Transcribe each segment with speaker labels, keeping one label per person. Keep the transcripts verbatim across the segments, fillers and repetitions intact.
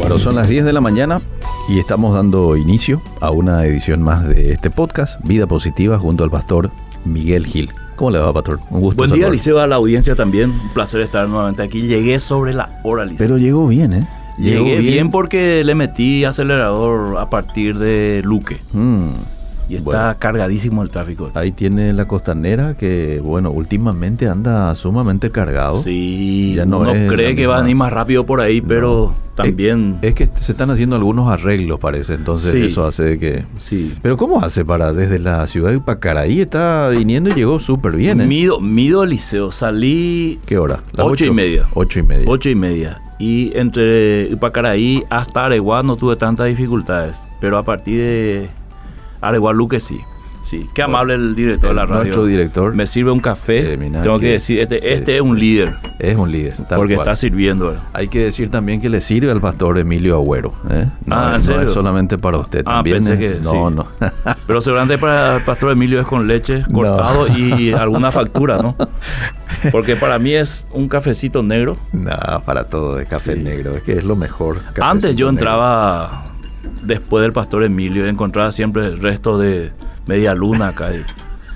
Speaker 1: Bueno, son las diez de la mañana y estamos dando inicio a una edición más de este podcast, Vida Positiva, junto al pastor Miguel Gil. ¿Cómo le va, pastor? Un gusto.
Speaker 2: Buen día,
Speaker 1: saludar.
Speaker 2: Liceo, a la audiencia también. Un placer estar nuevamente aquí. Llegué sobre la hora, Liceo.
Speaker 1: Pero llegó bien, ¿eh? Llegó
Speaker 2: Llegué bien. bien porque le metí acelerador a partir de Luque.
Speaker 1: Mm.
Speaker 2: Y está
Speaker 1: Bueno.
Speaker 2: cargadísimo el tráfico.
Speaker 1: Ahí tiene la costanera que, bueno, últimamente anda sumamente cargado.
Speaker 2: Sí,
Speaker 1: Ya no
Speaker 2: uno
Speaker 1: es
Speaker 2: cree
Speaker 1: la
Speaker 2: que va a
Speaker 1: misma.
Speaker 2: venir más rápido por ahí, pero
Speaker 1: No.
Speaker 2: también...
Speaker 1: Es, es que se están haciendo algunos arreglos, parece. Entonces
Speaker 2: Sí.
Speaker 1: eso hace de que...
Speaker 2: Sí.
Speaker 1: Pero ¿cómo hace para desde la ciudad de Pacaraí? Está viniendo y llegó súper bien, ¿eh?
Speaker 2: Mido, mido Liceo. Salí
Speaker 1: ¿Qué hora? ¿Las
Speaker 2: ocho y media.
Speaker 1: Ocho y media.
Speaker 2: ocho y media. Y entre Ipacaraí hasta Areguá no tuve tantas dificultades. Pero a partir de Areguá Luque sí. Sí, qué amable el director de la radio.
Speaker 1: Nuestro director.
Speaker 2: Me sirve un café.
Speaker 1: Eh, mira
Speaker 2: Tengo
Speaker 1: que-
Speaker 2: que decir, este,
Speaker 1: sí.
Speaker 2: este es un líder.
Speaker 1: Es un líder. tal
Speaker 2: Porque
Speaker 1: cual.
Speaker 2: está sirviendo.
Speaker 1: Hay que decir también que le sirve al pastor Emilio Agüero. ¿eh? No,
Speaker 2: Ah, ¿en
Speaker 1: es, no
Speaker 2: serio?
Speaker 1: es solamente para usted.
Speaker 2: Ah,
Speaker 1: también
Speaker 2: pensé
Speaker 1: es-
Speaker 2: que
Speaker 1: No,
Speaker 2: sí.
Speaker 1: no.
Speaker 2: Pero seguramente para el pastor Emilio es con leche
Speaker 1: No.
Speaker 2: cortado y alguna factura, ¿no? Porque para mí es un cafecito negro.
Speaker 1: No, para todo es café
Speaker 2: Sí.
Speaker 1: negro. Es que es lo mejor.
Speaker 2: Antes
Speaker 1: cafecito
Speaker 2: yo
Speaker 1: negro.
Speaker 2: entraba después del pastor Emilio y encontraba siempre el resto de media luna acá. y-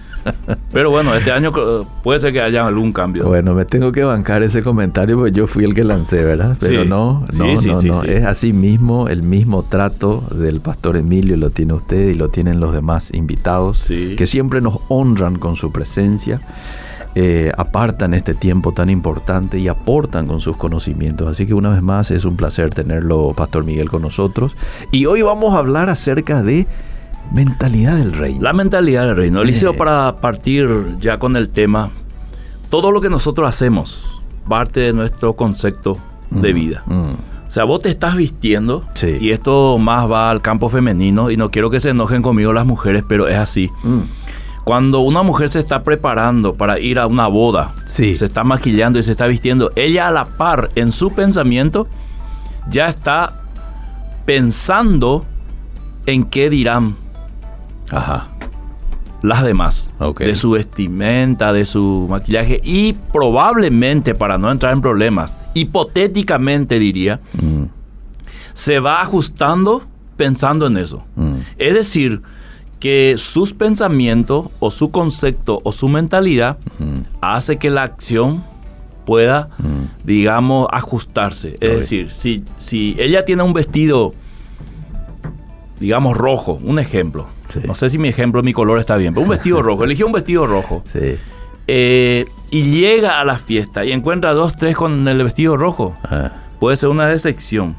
Speaker 2: Pero bueno, este año eh, puede ser que haya algún cambio.
Speaker 1: Bueno, me tengo que bancar ese comentario porque yo fui el que lancé, ¿verdad? Pero
Speaker 2: Sí.
Speaker 1: no, no,
Speaker 2: Sí, sí,
Speaker 1: no,
Speaker 2: sí,
Speaker 1: no.
Speaker 2: sí.
Speaker 1: Es así mismo, el mismo trato del pastor Emilio lo tiene usted y lo tienen los demás invitados
Speaker 2: Sí.
Speaker 1: que siempre nos honran con su presencia. Eh, apartan este tiempo tan importante y aportan con sus conocimientos. Así que una vez más es un placer tenerlo, Pastor Miguel, con nosotros. Y hoy vamos a hablar acerca de mentalidad del reino.
Speaker 2: La mentalidad del reino. Eliseo,
Speaker 1: Eh.
Speaker 2: para partir ya con el tema, todo lo que nosotros hacemos parte de nuestro concepto de
Speaker 1: Mm,
Speaker 2: vida.
Speaker 1: mm.
Speaker 2: O sea, vos te estás vistiendo,
Speaker 1: Sí.
Speaker 2: y esto más va al campo femenino, y no quiero que se enojen conmigo las mujeres, pero es así.
Speaker 1: Mm.
Speaker 2: Cuando una mujer se está preparando para ir a una boda,
Speaker 1: Sí.
Speaker 2: se está maquillando y se está vistiendo, ella a la par, en su pensamiento, ya está pensando en qué dirán
Speaker 1: Ajá.
Speaker 2: las demás,
Speaker 1: Ok.
Speaker 2: de su vestimenta, de su maquillaje, y probablemente, para no entrar en problemas, hipotéticamente diría,
Speaker 1: Mm,
Speaker 2: se va ajustando pensando en eso.
Speaker 1: mm.
Speaker 2: Es decir, que sus pensamientos o su concepto o su mentalidad
Speaker 1: Mm.
Speaker 2: hace que la acción pueda,
Speaker 1: Mm.
Speaker 2: digamos, ajustarse. Es
Speaker 1: Ok.
Speaker 2: decir, si, si ella tiene un vestido, digamos, rojo, un ejemplo.
Speaker 1: Sí.
Speaker 2: No sé si mi ejemplo, mi color está bien, pero un vestido rojo. Eligió un vestido rojo.
Speaker 1: Sí.
Speaker 2: eh, y llega a la fiesta y encuentra dos, tres con el vestido rojo.
Speaker 1: Ah,
Speaker 2: Puede ser una decepción.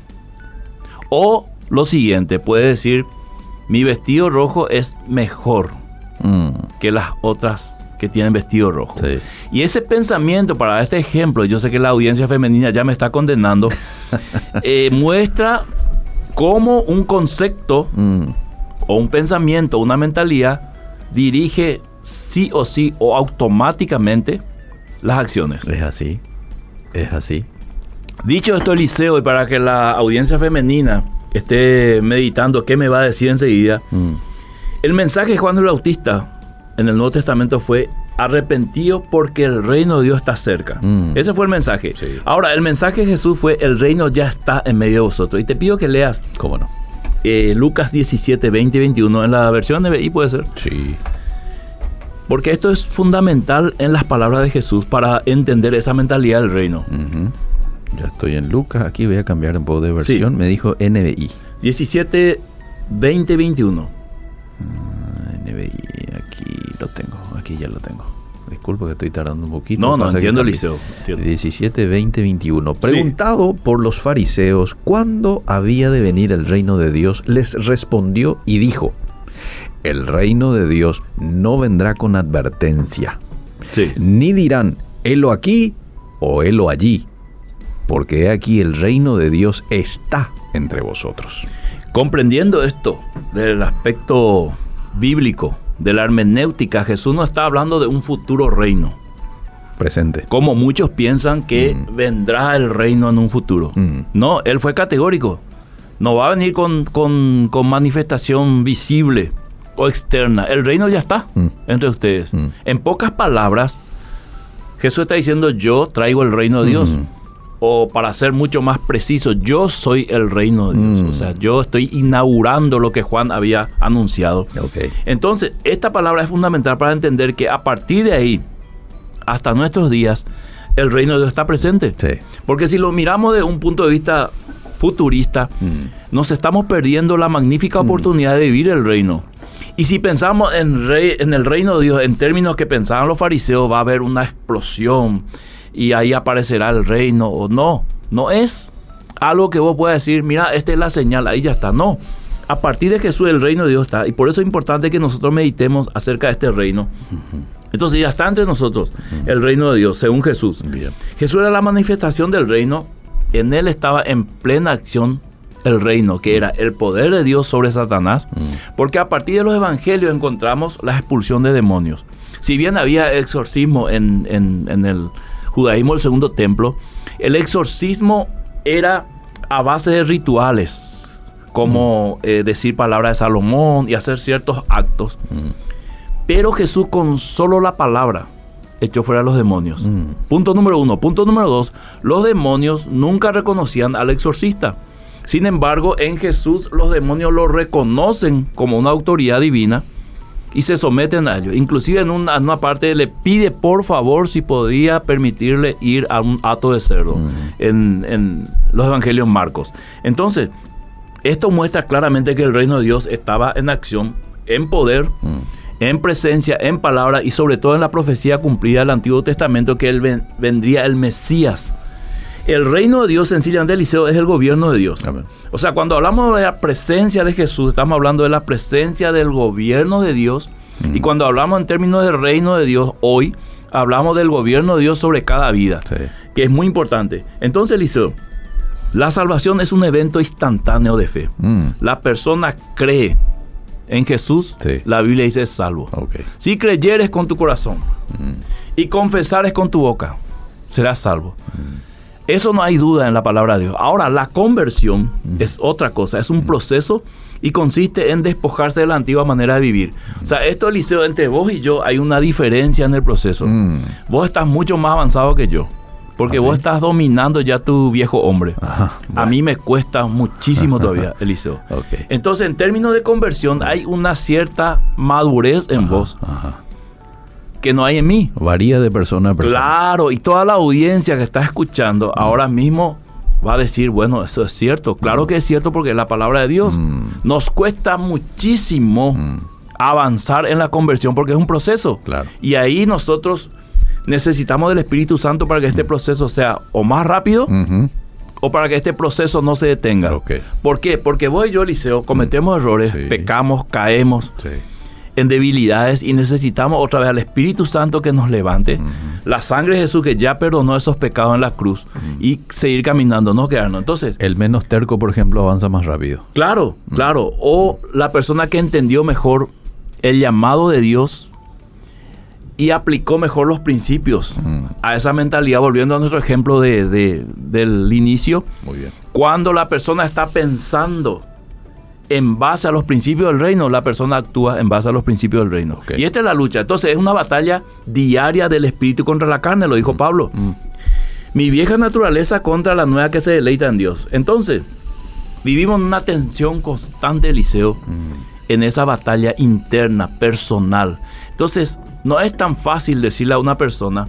Speaker 2: O lo siguiente, puede decir, mi vestido rojo es mejor
Speaker 1: mm,
Speaker 2: que las otras que tienen vestido rojo.
Speaker 1: sí.
Speaker 2: Y ese pensamiento, para este ejemplo, yo sé que la audiencia femenina ya me está condenando, eh, muestra cómo un concepto
Speaker 1: Mm,
Speaker 2: o un pensamiento, una mentalidad, dirige sí o sí o automáticamente las acciones.
Speaker 1: es así. Es así.
Speaker 2: Dicho esto, Eliseo, y para que la audiencia femenina esté meditando qué me va a decir enseguida,
Speaker 1: Mm,
Speaker 2: el mensaje de Juan el Bautista en el Nuevo Testamento fue: arrepentido porque el reino de Dios está cerca.
Speaker 1: Mm.
Speaker 2: Ese fue el mensaje.
Speaker 1: Sí.
Speaker 2: Ahora, el mensaje de Jesús fue: el reino ya está en medio de vosotros. Y te pido que leas
Speaker 1: ¿Cómo no?
Speaker 2: eh, Lucas diecisiete, veinte y veintiuno en la versión N B I, puede ser.
Speaker 1: Sí.
Speaker 2: Porque esto es fundamental en las palabras de Jesús para entender esa mentalidad del reino.
Speaker 1: Ujú. Ya estoy en Lucas. Aquí voy a cambiar un poco de versión.
Speaker 2: Sí.
Speaker 1: Me dijo N B I.
Speaker 2: diecisiete, veinte y veintiuno.
Speaker 1: Ah, N B I. Aquí lo tengo. Aquí ya lo tengo. Disculpa que estoy tardando un poquito.
Speaker 2: No, no,
Speaker 1: Pasa que
Speaker 2: entiendo,
Speaker 1: cambié.
Speaker 2: Eliseo. entiendo.
Speaker 1: diecisiete, veinte, veintiuno. Preguntado por los fariseos cuándo había de venir el reino de Dios, les respondió y dijo: el reino de Dios no vendrá con advertencia,
Speaker 2: Sí.
Speaker 1: ni dirán, helo aquí o helo allí, porque he aquí el reino de Dios está entre vosotros.
Speaker 2: Comprendiendo esto del aspecto bíblico, de la hermenéutica, Jesús no está hablando de un futuro reino,
Speaker 1: Presente.
Speaker 2: como muchos piensan que
Speaker 1: Mm.
Speaker 2: vendrá el reino en un futuro.
Speaker 1: Mm.
Speaker 2: No, él fue categórico. No va a venir con, con, con manifestación visible o externa. El reino ya está
Speaker 1: Mm.
Speaker 2: entre ustedes.
Speaker 1: Mm.
Speaker 2: En pocas palabras, Jesús está diciendo: yo traigo el reino de Dios.
Speaker 1: Mm.
Speaker 2: o para ser mucho más preciso, yo soy el reino de Dios. Mm. O sea, yo estoy inaugurando lo que Juan había anunciado.
Speaker 1: Okay.
Speaker 2: Entonces, esta palabra es fundamental para entender que a partir de ahí, hasta nuestros días, el reino de Dios está presente.
Speaker 1: Sí.
Speaker 2: Porque si lo miramos de un punto de vista futurista, mm. nos estamos perdiendo la magnífica oportunidad mm. de vivir el reino. Y si pensamos en, rey, en el reino de Dios en términos que pensaban los fariseos, va a haber una explosión y ahí aparecerá el reino, o no, no es algo que vos puedas decir, mira, esta es la señal, ahí ya está. No, a partir de Jesús el reino de Dios está, y por eso es importante que nosotros meditemos acerca de este reino. Uh-huh. Entonces ya está entre nosotros uh-huh. el reino de Dios, según Jesús. Bien. Jesús era la manifestación del reino, en él estaba en plena acción el reino, que era el poder de Dios sobre Satanás, uh-huh. porque a partir de los evangelios encontramos la expulsión de demonios. Si bien había exorcismo en, en, en el judaísmo del segundo templo, el exorcismo era a base de rituales, como mm. eh, decir palabras de Salomón y hacer ciertos actos. Mm. Pero Jesús con solo la palabra echó fuera a los demonios. Mm. Punto número uno. Punto número dos, los demonios nunca reconocían al exorcista. Sin embargo, en Jesús los demonios lo reconocen como una autoridad divina y se someten a ello. Inclusive en una, en una parte le pide por favor si podía permitirle ir a un hato de cerdo, uh-huh. en, en los evangelios Marcos. Entonces, esto muestra claramente que el reino de Dios estaba en acción, en poder, uh-huh. en presencia, en palabra y sobre todo en la profecía cumplida del Antiguo Testamento, que él ven, vendría el Mesías. El reino de Dios, sencillamente, Eliseo, es el gobierno de Dios. Amén. O sea, cuando hablamos de la presencia de Jesús, estamos hablando de la presencia del gobierno de Dios. Mm. Y cuando hablamos en términos del reino de Dios, hoy hablamos del gobierno de Dios sobre cada vida, sí. que es muy importante. Entonces, Eliseo, la salvación es un evento instantáneo de fe. Mm. La persona cree en Jesús, sí. la Biblia dice es salvo. Okay. Si creyeres con tu corazón mm. y confesares con tu boca, serás salvo. Mm. Eso no hay duda en la palabra de Dios. Ahora, la conversión mm. es otra cosa, es un mm. proceso y consiste en despojarse de la antigua manera de vivir. Mm. O sea, esto, Eliseo, entre vos y yo hay una diferencia en el proceso. Mm. Vos estás mucho más avanzado que yo, porque ¿Ah, vos sí? estás dominando ya tu viejo hombre. Ajá, bueno. A mí me cuesta muchísimo todavía, Eliseo. Okay. Entonces, en términos de conversión, hay una cierta madurez en ajá, vos. Ajá. que no hay en mí.
Speaker 1: Varía de persona a persona.
Speaker 2: Claro, y toda la audiencia que está escuchando mm. ahora mismo va a decir, bueno, eso es cierto. Claro mm. que es cierto porque es la palabra de Dios. Mm. Nos cuesta muchísimo mm. avanzar en la conversión porque es un proceso.
Speaker 1: Claro.
Speaker 2: Y ahí nosotros necesitamos del Espíritu Santo para que este mm. proceso sea o más rápido mm-hmm. o para que este proceso no se detenga.
Speaker 1: Okay.
Speaker 2: ¿Por qué? Porque vos y yo, Eliseo, cometemos mm. errores, sí. pecamos, caemos. Sí. en debilidades y necesitamos otra vez al Espíritu Santo que nos levante, uh-huh. la sangre de Jesús que ya perdonó esos pecados en la cruz uh-huh. y seguir caminando, no quedarnos. Entonces,
Speaker 1: el menos terco, por ejemplo, avanza más rápido.
Speaker 2: Claro, uh-huh. claro. O la persona que entendió mejor el llamado de Dios y aplicó mejor los principios uh-huh. a esa mentalidad, volviendo a nuestro ejemplo de, de, del inicio.
Speaker 1: Muy bien.
Speaker 2: Cuando la persona está pensando en base a los principios del reino, la persona actúa en base a los principios del reino. Okay. Y esta es la lucha. Entonces es una batalla diaria del espíritu contra la carne, lo dijo mm. Pablo. Mm. Mi vieja naturaleza contra la nueva que se deleita en Dios. Entonces, vivimos en una tensión constante, Eliseo, mm. en esa batalla interna, personal. Entonces, no es tan fácil decirle a una persona,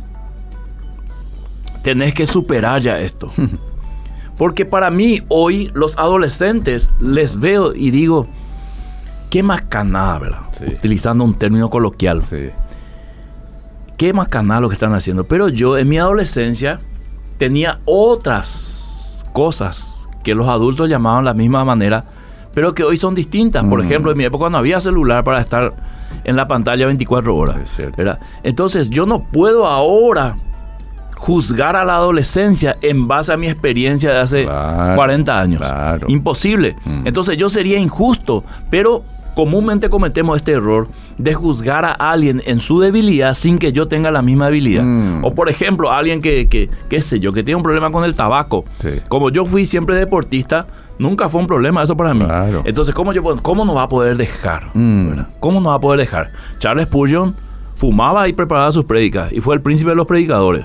Speaker 2: tenés que superar ya esto. Porque para mí, hoy, los adolescentes, les veo y digo, qué macanada, ¿verdad? Sí. Utilizando un término coloquial. Sí. Qué macanada lo que están haciendo. Pero yo, en mi adolescencia, tenía otras cosas que los adultos llamaban de la misma manera, pero que hoy son distintas. Mm. Por ejemplo, en mi época no había celular para estar en la pantalla veinticuatro horas. Es cierto. ¿Verdad? Entonces, yo no puedo ahora juzgar a la adolescencia en base a mi experiencia de hace claro, cuarenta años. Claro. Imposible. Mm. Entonces yo sería injusto, pero comúnmente cometemos este error de juzgar a alguien en su debilidad sin que yo tenga la misma debilidad. Mm. O por ejemplo, alguien que, que, qué sé yo, que tiene un problema con el tabaco. Sí. Como yo fui siempre deportista, nunca fue un problema eso para mí. Claro. Entonces, ¿cómo, yo, ¿cómo no va a poder dejar? Mm. ¿Cómo no va a poder dejar? Charles Spurgeon fumaba y preparaba sus prédicas y fue el príncipe de los predicadores.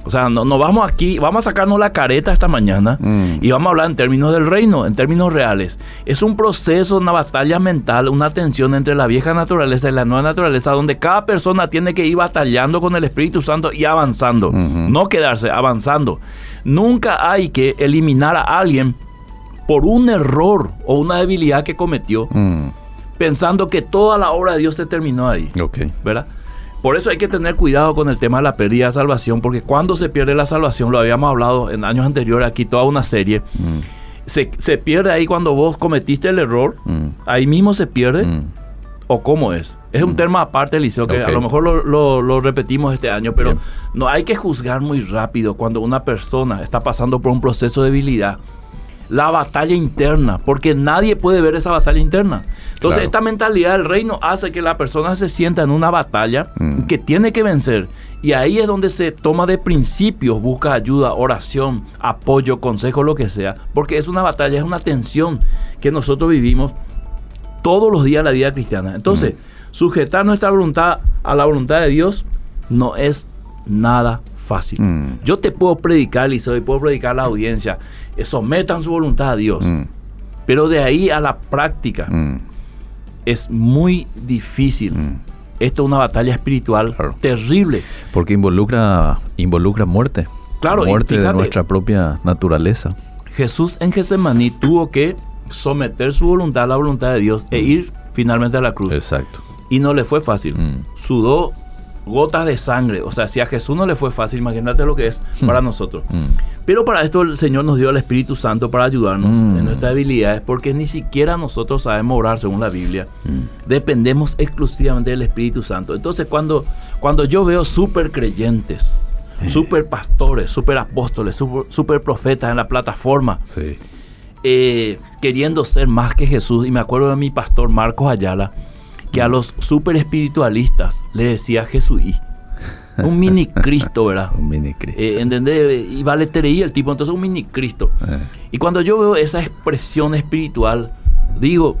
Speaker 2: O sea, no, no vamos aquí, vamos a sacarnos la careta esta mañana mm. y vamos a hablar en términos del reino, en términos reales. Es un proceso, una batalla mental, una tensión entre la vieja naturaleza y la nueva naturaleza, donde cada persona tiene que ir batallando con el Espíritu Santo y avanzando. Mm-hmm. No quedarse, avanzando. Nunca hay que eliminar a alguien por un error o una debilidad que cometió, mm. pensando que toda la obra de Dios se terminó ahí.
Speaker 1: Okay.
Speaker 2: ¿Verdad? Por eso hay que tener cuidado con el tema de la pérdida de salvación, porque cuando se pierde la salvación, lo habíamos hablado en años anteriores, aquí toda una serie, mm. se, se pierde ahí cuando vos cometiste el error, mm. ahí mismo se pierde, mm. o cómo es. Es mm. un tema aparte, Eliseo, que okay. a lo mejor lo, lo, lo repetimos este año, pero Bien. no hay que juzgar muy rápido cuando una persona está pasando por un proceso de debilidad. La batalla interna, porque nadie puede ver esa batalla interna. Entonces, claro. esta mentalidad del reino hace que la persona se sienta en una batalla mm. que tiene que vencer. Y ahí es donde se toma de principios, busca ayuda, oración, apoyo, consejo, lo que sea. Porque es una batalla, es una tensión que nosotros vivimos todos los días en la vida cristiana. Entonces, mm. sujetar nuestra voluntad a la voluntad de Dios no es nada fácil. Mm. Yo te puedo predicar, Eliseo, y puedo predicar a la audiencia, sometan su voluntad a Dios. Mm. Pero de ahí a la práctica mm. es muy difícil. Mm. Esto es una batalla espiritual claro. terrible.
Speaker 1: Porque involucra, involucra muerte.
Speaker 2: Claro,
Speaker 1: muerte
Speaker 2: fíjate,
Speaker 1: de nuestra propia naturaleza.
Speaker 2: Jesús en Getsemaní tuvo que someter su voluntad a la voluntad de Dios mm. e ir finalmente a la cruz.
Speaker 1: Exacto.
Speaker 2: Y no le fue fácil. Mm. Sudó gotas de sangre. O sea, si a Jesús no le fue fácil, imagínate lo que es mm. para nosotros. Mm. Pero para esto el Señor nos dio al Espíritu Santo para ayudarnos mm. en nuestras debilidades, porque ni siquiera nosotros sabemos orar según la Biblia. Mm. Dependemos exclusivamente del Espíritu Santo. Entonces, cuando, cuando yo veo súper creyentes, eh. súper pastores, súper apóstoles, súper, súper profetas en la plataforma,
Speaker 1: sí.
Speaker 2: eh, queriendo ser más que Jesús, y me acuerdo de mi pastor Marcos Ayala, que a los super espiritualistas le decía Jesuí. Un mini Cristo, ¿verdad?
Speaker 1: Un mini Cristo.
Speaker 2: Eh, ¿Entendés? Y valetería el tipo, entonces un mini Cristo. Eh. Y cuando yo veo esa expresión espiritual, digo,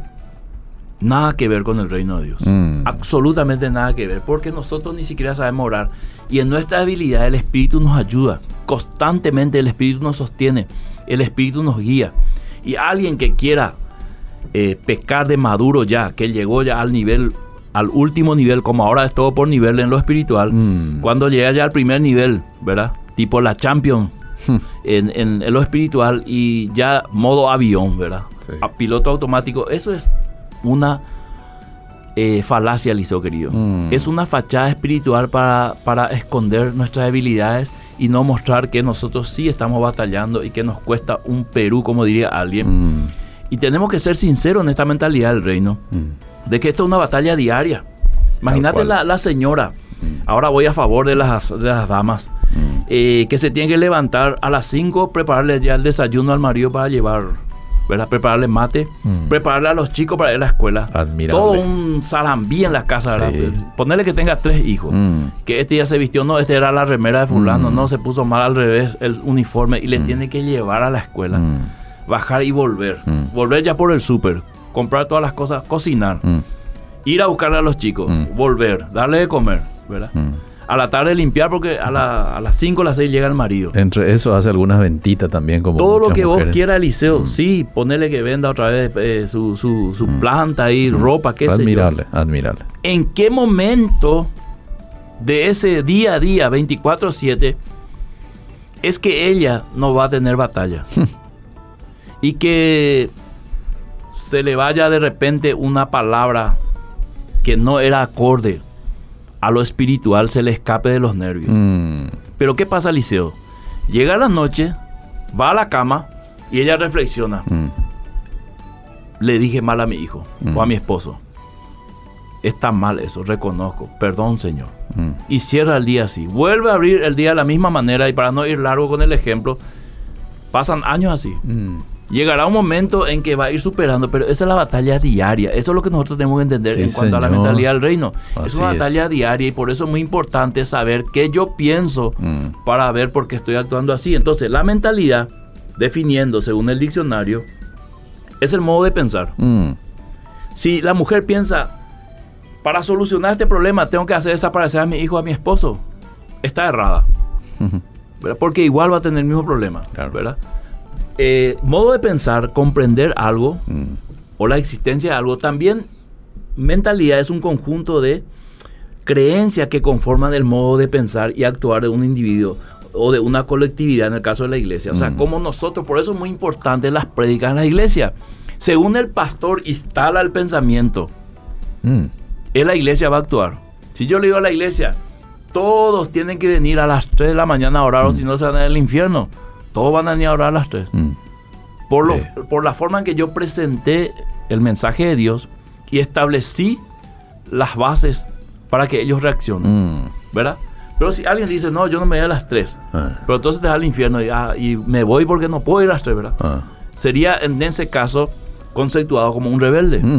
Speaker 2: nada que ver con el reino de Dios. Mm. Absolutamente nada que ver, porque nosotros ni siquiera sabemos orar. Y en nuestra debilidad el Espíritu nos ayuda. Constantemente el Espíritu nos sostiene. El Espíritu nos guía. Y alguien que quiera Eh, pecar de maduro ya, que llegó ya al nivel, al último nivel, como ahora es todo por nivel en lo espiritual, mm. cuando llega ya al primer nivel, ¿verdad? Tipo la Champions en, en, en lo espiritual y ya modo avión, ¿verdad? Sí. A piloto automático, eso es una eh, falacia, Eliseo querido. Mm. Es una fachada espiritual para, para esconder nuestras debilidades y no mostrar que nosotros sí estamos batallando y que nos cuesta un Perú, como diría alguien. Mm. Y tenemos que ser sinceros en esta mentalidad del reino, mm. de que esto es una batalla diaria. Imagínate la, la señora, mm. ahora voy a favor de las, de las damas, mm. eh, que se tienen que levantar a las cinco, prepararle ya el desayuno al marido para llevar, ¿verdad? Prepararle mate, mm. prepararle a los chicos para ir a la escuela.
Speaker 1: Admirable.
Speaker 2: Todo un zarambí en la casa, ¿verdad? Sí. Ponerle que tenga tres hijos, mm. que este ya se vistió, no, este era la remera de fulano, mm. no, se puso mal al revés el uniforme y le mm. tiene que llevar a la escuela. Mm. Bajar y volver. Mm. Volver ya por el súper. Comprar todas las cosas. Cocinar. Mm. Ir a buscarle a los chicos. Mm. Volver. Darle de comer. ¿Verdad? Mm. A la tarde limpiar porque a, la, a las cinco o las seis llega el marido.
Speaker 1: Entre eso hace algunas ventitas también. Como
Speaker 2: todo lo que
Speaker 1: mujeres.
Speaker 2: Vos quieras, Eliseo. Mm. Sí, ponerle que venda otra vez eh, su, su, su mm. planta y mm. ropa. Qué
Speaker 1: admirable,
Speaker 2: sé yo.
Speaker 1: Admirable.
Speaker 2: ¿En qué momento de ese día a día, veinticuatro siete, es que ella no va a tener batalla? Y que se le vaya de repente una palabra que no era acorde a lo espiritual, se le escape de los nervios. Mm. Pero ¿qué pasa, Eliseo? Llega la noche, va a la cama y ella reflexiona. Mm. Le dije mal a mi hijo mm. o a mi esposo. Está mal eso, reconozco. Perdón, Señor. Mm. Y cierra el día así. Vuelve a abrir el día de la misma manera y para no ir largo con el ejemplo, pasan años así. Mm. Llegará un momento en que va a ir superando, pero esa es la batalla diaria. Eso es lo que nosotros tenemos que entender sí, en cuanto señor. a la mentalidad del reino. Así es una batalla es. diaria y por eso es muy importante saber qué yo pienso mm. para ver por qué estoy actuando así. Entonces, la mentalidad, definiendo según el diccionario, es el modo de pensar. Mm. Si la mujer piensa, para solucionar este problema tengo que hacer desaparecer a mi hijo o a mi esposo, está errada. ¿verdad? Porque igual va a tener el mismo problema,
Speaker 1: Claro.
Speaker 2: ¿verdad? Eh, modo de pensar, comprender algo
Speaker 1: Mm.
Speaker 2: o la existencia de algo, también mentalidad es un conjunto de creencias que conforman el modo de pensar y actuar de un individuo o de una colectividad, en el caso de la iglesia. O sea,
Speaker 1: Mm.
Speaker 2: como nosotros, por eso es muy importante las prédicas en la iglesia. Según el pastor instala el pensamiento,
Speaker 1: Mm.
Speaker 2: en la iglesia va a actuar. Si yo le digo a la iglesia, todos tienen que venir a las tres de la mañana a orar,
Speaker 1: Mm.
Speaker 2: o si no se van al infierno, todos van a venir a orar a las tres.
Speaker 1: Mm.
Speaker 2: Por, lo,
Speaker 1: Sí.
Speaker 2: por la forma en que yo presenté el mensaje de Dios y establecí las bases para que ellos reaccionen,
Speaker 1: Mm.
Speaker 2: ¿verdad? Pero si alguien dice, no, yo no me voy a las tres,
Speaker 1: Ah.
Speaker 2: pero entonces te vas al infierno y, ah, y me voy porque no puedo ir a las tres, ¿verdad?
Speaker 1: Ah.
Speaker 2: Sería en ese caso conceptuado como un rebelde.
Speaker 1: Mm.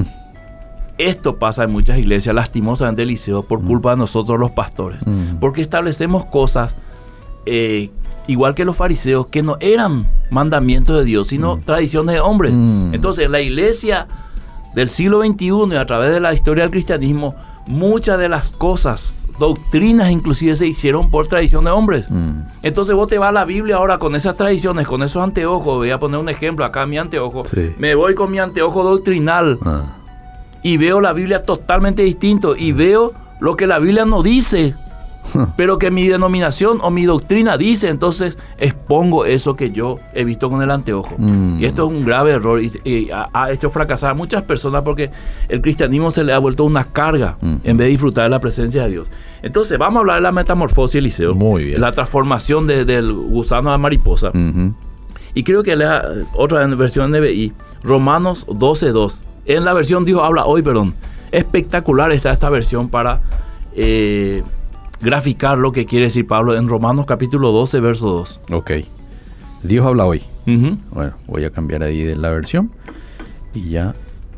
Speaker 2: Esto pasa en muchas iglesias, lastimosamente, Eliseo, por culpa de nosotros los pastores.
Speaker 1: Mm.
Speaker 2: Porque establecemos cosas, eh, igual que los fariseos, que no eran mandamientos de Dios, sino
Speaker 1: Mm.
Speaker 2: tradiciones de hombres.
Speaker 1: Mm.
Speaker 2: Entonces, la iglesia del siglo veintiuno y a través de la historia del cristianismo, muchas de las cosas, doctrinas inclusive, se hicieron por tradición de hombres.
Speaker 1: Mm.
Speaker 2: Entonces vos te vas a la Biblia ahora con esas tradiciones, con esos anteojos. Voy a poner un ejemplo acá, mi anteojo.
Speaker 1: Sí.
Speaker 2: Me voy con mi anteojo doctrinal
Speaker 1: Ah.
Speaker 2: y veo la Biblia totalmente distinto y veo lo que la Biblia no dice, pero que mi denominación o mi doctrina dice. Entonces expongo eso que yo he visto con el anteojo.
Speaker 1: Mm.
Speaker 2: Y esto es un grave error y, y ha, ha hecho fracasar a muchas personas porque el cristianismo se le ha vuelto una carga
Speaker 1: Mm.
Speaker 2: en vez de disfrutar de la presencia de Dios. Entonces vamos a hablar de la metamorfosis, Eliseo.
Speaker 1: Muy bien.
Speaker 2: La transformación de- del gusano a mariposa.
Speaker 1: Ujú.
Speaker 2: Y creo que lea otra en versión N B I, Romanos doce dos. En la versión Dios habla hoy, perdón. Espectacular está esta versión para eh, graficar lo que quiere decir Pablo en Romanos capítulo doce, verso dos.
Speaker 1: Ok. Dios habla hoy.
Speaker 2: Ujú.
Speaker 1: Bueno, voy a cambiar ahí de la versión. Y ya.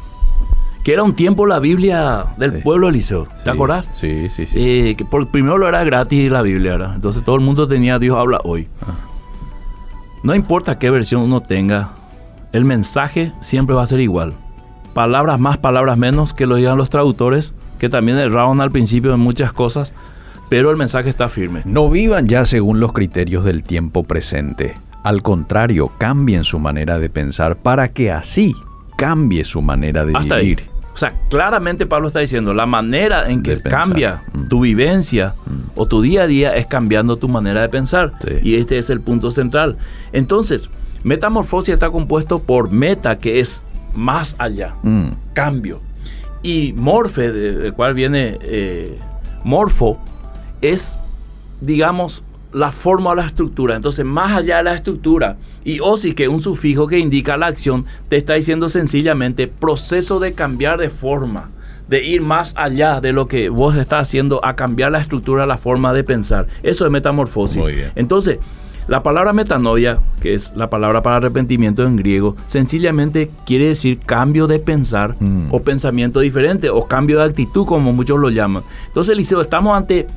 Speaker 2: Que era un tiempo la Biblia del
Speaker 1: Sí.
Speaker 2: pueblo, Eliseo. ¿Te
Speaker 1: Sí.
Speaker 2: acordás?
Speaker 1: Sí, sí, sí.
Speaker 2: Eh, que por, primero lo era gratis la Biblia, ¿verdad? Entonces todo el mundo tenía Dios habla hoy.
Speaker 1: Ah.
Speaker 2: No importa qué versión uno tenga, el mensaje siempre va a ser igual. Palabras más, palabras menos, que lo digan los traductores, que también erraron al principio en muchas cosas, pero el mensaje está firme.
Speaker 1: No vivan ya según los criterios del tiempo presente. Al contrario, cambien su manera de pensar para que así cambie su manera de
Speaker 2: Hasta
Speaker 1: vivir.
Speaker 2: ahí. O sea, claramente Pablo está diciendo, la manera en que
Speaker 1: De pensar.
Speaker 2: cambia
Speaker 1: Mm.
Speaker 2: tu vivencia
Speaker 1: Mm.
Speaker 2: o tu día a día es cambiando tu manera de pensar.
Speaker 1: Sí.
Speaker 2: Y este es el punto central. Entonces, metamorfosis está compuesto por meta, que es más allá,
Speaker 1: Mm.
Speaker 2: cambio. Y morfe, de- del cual viene eh, morfo, es, digamos, la forma o la estructura. Entonces, más allá de la estructura, y osis, que es un sufijo que indica la acción, te está diciendo sencillamente proceso de cambiar de forma, de ir más allá de lo que vos estás haciendo, a cambiar la estructura, la forma de pensar. Eso es metamorfosis.
Speaker 1: Muy bien.
Speaker 2: Entonces, la palabra metanoia, que es la palabra para arrepentimiento en griego, sencillamente quiere decir cambio de pensar
Speaker 1: Mm.
Speaker 2: o pensamiento diferente o cambio de actitud, como muchos lo llaman. Entonces, Eliseo, estamos ante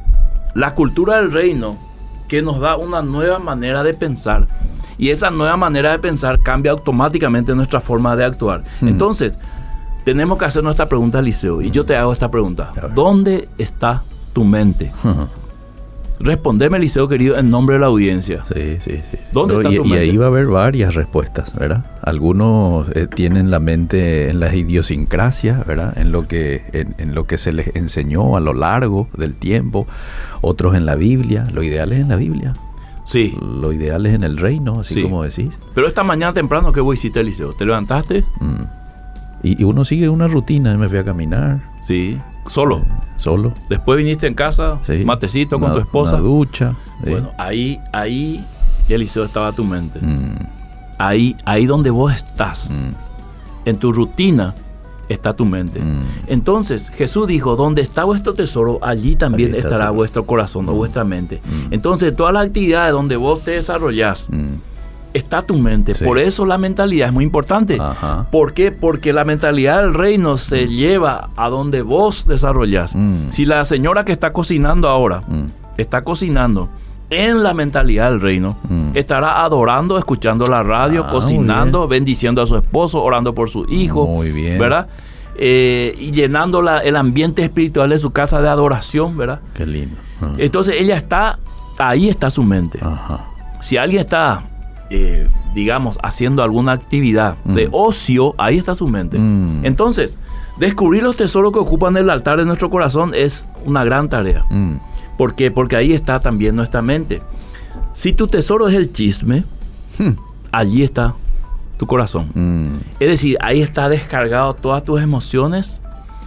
Speaker 2: la cultura del reino que nos da una nueva manera de pensar, y esa nueva manera de pensar cambia automáticamente nuestra forma de actuar.
Speaker 1: Mm.
Speaker 2: Entonces, tenemos que hacer nuestra pregunta, Eliseo, y yo te hago esta pregunta.
Speaker 1: A ver.
Speaker 2: ¿Dónde está tu mente? Respondeme, Eliseo querido, en nombre de la audiencia.
Speaker 1: Sí, sí, sí.
Speaker 2: ¿Dónde
Speaker 1: No,
Speaker 2: está
Speaker 1: y,
Speaker 2: tu
Speaker 1: y
Speaker 2: mente?
Speaker 1: ahí va a haber varias respuestas, ¿verdad? Algunos eh, tienen la mente en las idiosincrasias, ¿verdad? En lo que en, en lo que se les enseñó a lo largo del tiempo. Otros en la Biblia. Lo ideal es en la Biblia.
Speaker 2: Sí,
Speaker 1: Lo ideal es en el reino, así
Speaker 2: Sí.
Speaker 1: como decís.
Speaker 2: pero esta mañana temprano, ¿qué vos hiciste, Eliseo? ¿Te levantaste?
Speaker 1: Mm. Y, y uno sigue una rutina. Me fui a caminar
Speaker 2: Sí, solo.
Speaker 1: eh, solo.
Speaker 2: Después viniste en casa,
Speaker 1: Sí.
Speaker 2: matecito con
Speaker 1: Una-
Speaker 2: tu esposa.
Speaker 1: Una ducha. sí.
Speaker 2: Bueno, ahí, ahí, Eliseo, estaba tu mente.
Speaker 1: Mm,
Speaker 2: Ahí, ahí donde vos estás,
Speaker 1: mm,
Speaker 2: en tu rutina, está tu mente.
Speaker 1: mm.
Speaker 2: Entonces, Jesús dijo, donde está vuestro tesoro, allí también
Speaker 1: Allí está
Speaker 2: estará
Speaker 1: tu-
Speaker 2: vuestro corazón o
Speaker 1: Mm.
Speaker 2: vuestra mente.
Speaker 1: Mm.
Speaker 2: Entonces, todas las actividades donde vos te desarrollás,
Speaker 1: Mm.
Speaker 2: está tu mente.
Speaker 1: Sí.
Speaker 2: Por eso la mentalidad es muy importante.
Speaker 1: Ajá.
Speaker 2: ¿Por qué? Porque la mentalidad del reino se lleva a donde vos desarrollás.
Speaker 1: Mm.
Speaker 2: Si la señora que está cocinando ahora
Speaker 1: Mm.
Speaker 2: está cocinando en la mentalidad del reino,
Speaker 1: Mm.
Speaker 2: estará adorando, escuchando la radio,
Speaker 1: Ah,
Speaker 2: cocinando,
Speaker 1: muy
Speaker 2: bendiciendo a su esposo, orando por su hijo,
Speaker 1: Muy bien.
Speaker 2: ¿verdad? Eh, y llenando la- el ambiente espiritual de su casa de adoración, ¿verdad?
Speaker 1: Qué lindo. Ah.
Speaker 2: Entonces ella está ahí está su mente.
Speaker 1: Ajá.
Speaker 2: Si alguien está, eh, digamos, haciendo alguna actividad mm. de ocio, ahí está su mente. Mm. Entonces, descubrir los tesoros que ocupan el altar de nuestro corazón es una gran tarea. Mm. ¿Por qué? Porque ahí está también nuestra mente. Si tu tesoro es el chisme, hmm. allí está tu corazón. Mm. Es decir, ahí está descargado todas tus emociones,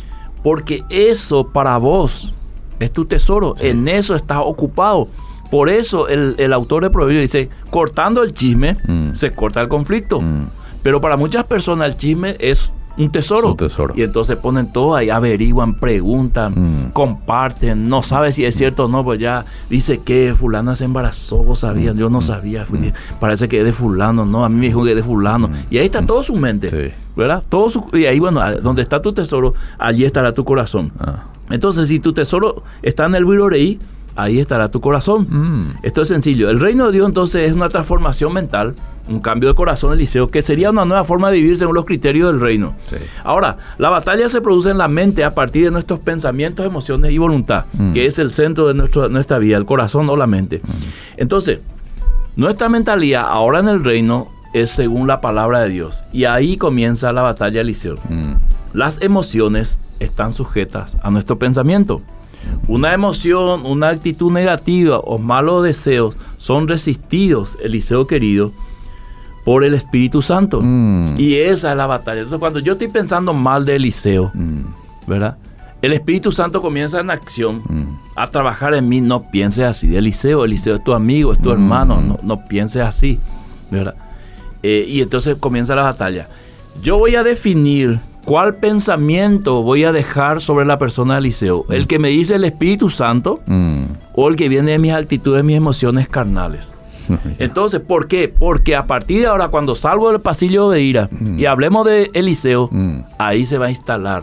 Speaker 2: porque eso para vos es tu tesoro. Sí. En eso estás ocupado. Por eso el, el autor de Proverbios dice, cortando el chisme, mm. se corta el conflicto. Mm. Pero para muchas personas el chisme es un tesoro.
Speaker 1: Un tesoro.
Speaker 2: Y entonces ponen todo ahí, averiguan, preguntan, mm. comparten, no sabe si es cierto o no, pues ya dice que fulana se embarazó, vos sabías, mm. yo no sabía, mm. parece que es de fulano, no, a mí me dijo que es de fulano. Mm. Y ahí está mm. todo su mente, sí. ¿verdad? Todo su, y ahí, bueno, donde está tu tesoro, allí estará tu corazón. Ah. Entonces, si tu tesoro está en el Biroreí, ahí estará tu corazón. Mm. Esto es sencillo. El reino de Dios entonces es una transformación mental, un cambio de corazón, Eliseo, que sería una nueva forma de vivir según los criterios del reino. Sí. Ahora, la batalla se produce en la mente a partir de nuestros pensamientos, emociones y voluntad, mm. que es el centro de nuestro, nuestra vida, el corazón o la mente. Mm. Entonces, nuestra mentalidad ahora en el reino es según la palabra de Dios. Y ahí comienza la batalla, Eliseo. Mm. Las emociones están sujetas a nuestro pensamiento. Una emoción, una actitud negativa o malos deseos son resistidos, Eliseo querido, por el Espíritu Santo. Mm. Y esa es la batalla. Entonces, cuando yo estoy pensando mal de Eliseo, mm. ¿verdad? El Espíritu Santo comienza en acción mm. a trabajar en mí. No pienses así de Eliseo. Eliseo es tu amigo, es tu mm. hermano. No, no pienses así, ¿verdad? Eh, y entonces comienza la batalla. Yo voy a definir ¿cuál pensamiento voy a dejar sobre la persona de Eliseo? ¿El que me dice el Espíritu Santo mm. o el que viene de mis actitudes, mis emociones carnales? Entonces, ¿por qué? Porque a partir de ahora, cuando salgo del pasillo de ira mm. y hablemos de Eliseo, mm. ahí se va a instalar.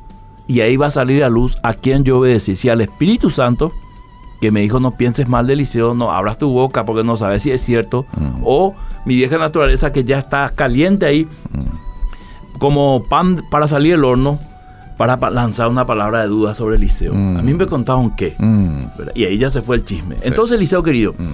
Speaker 2: Y ahí va a salir a luz a quien yo obedecí. Si al Espíritu Santo, que me dijo no pienses mal de Eliseo, no abras tu boca porque no sabes si es cierto, mm. o mi vieja naturaleza que ya está caliente ahí, mm. como pan para salir del horno, para lanzar una palabra de duda sobre Eliseo. Mm. A mí me contaron qué. Mm. Y ahí ya se fue el chisme. Sí. Entonces, Eliseo querido, mm.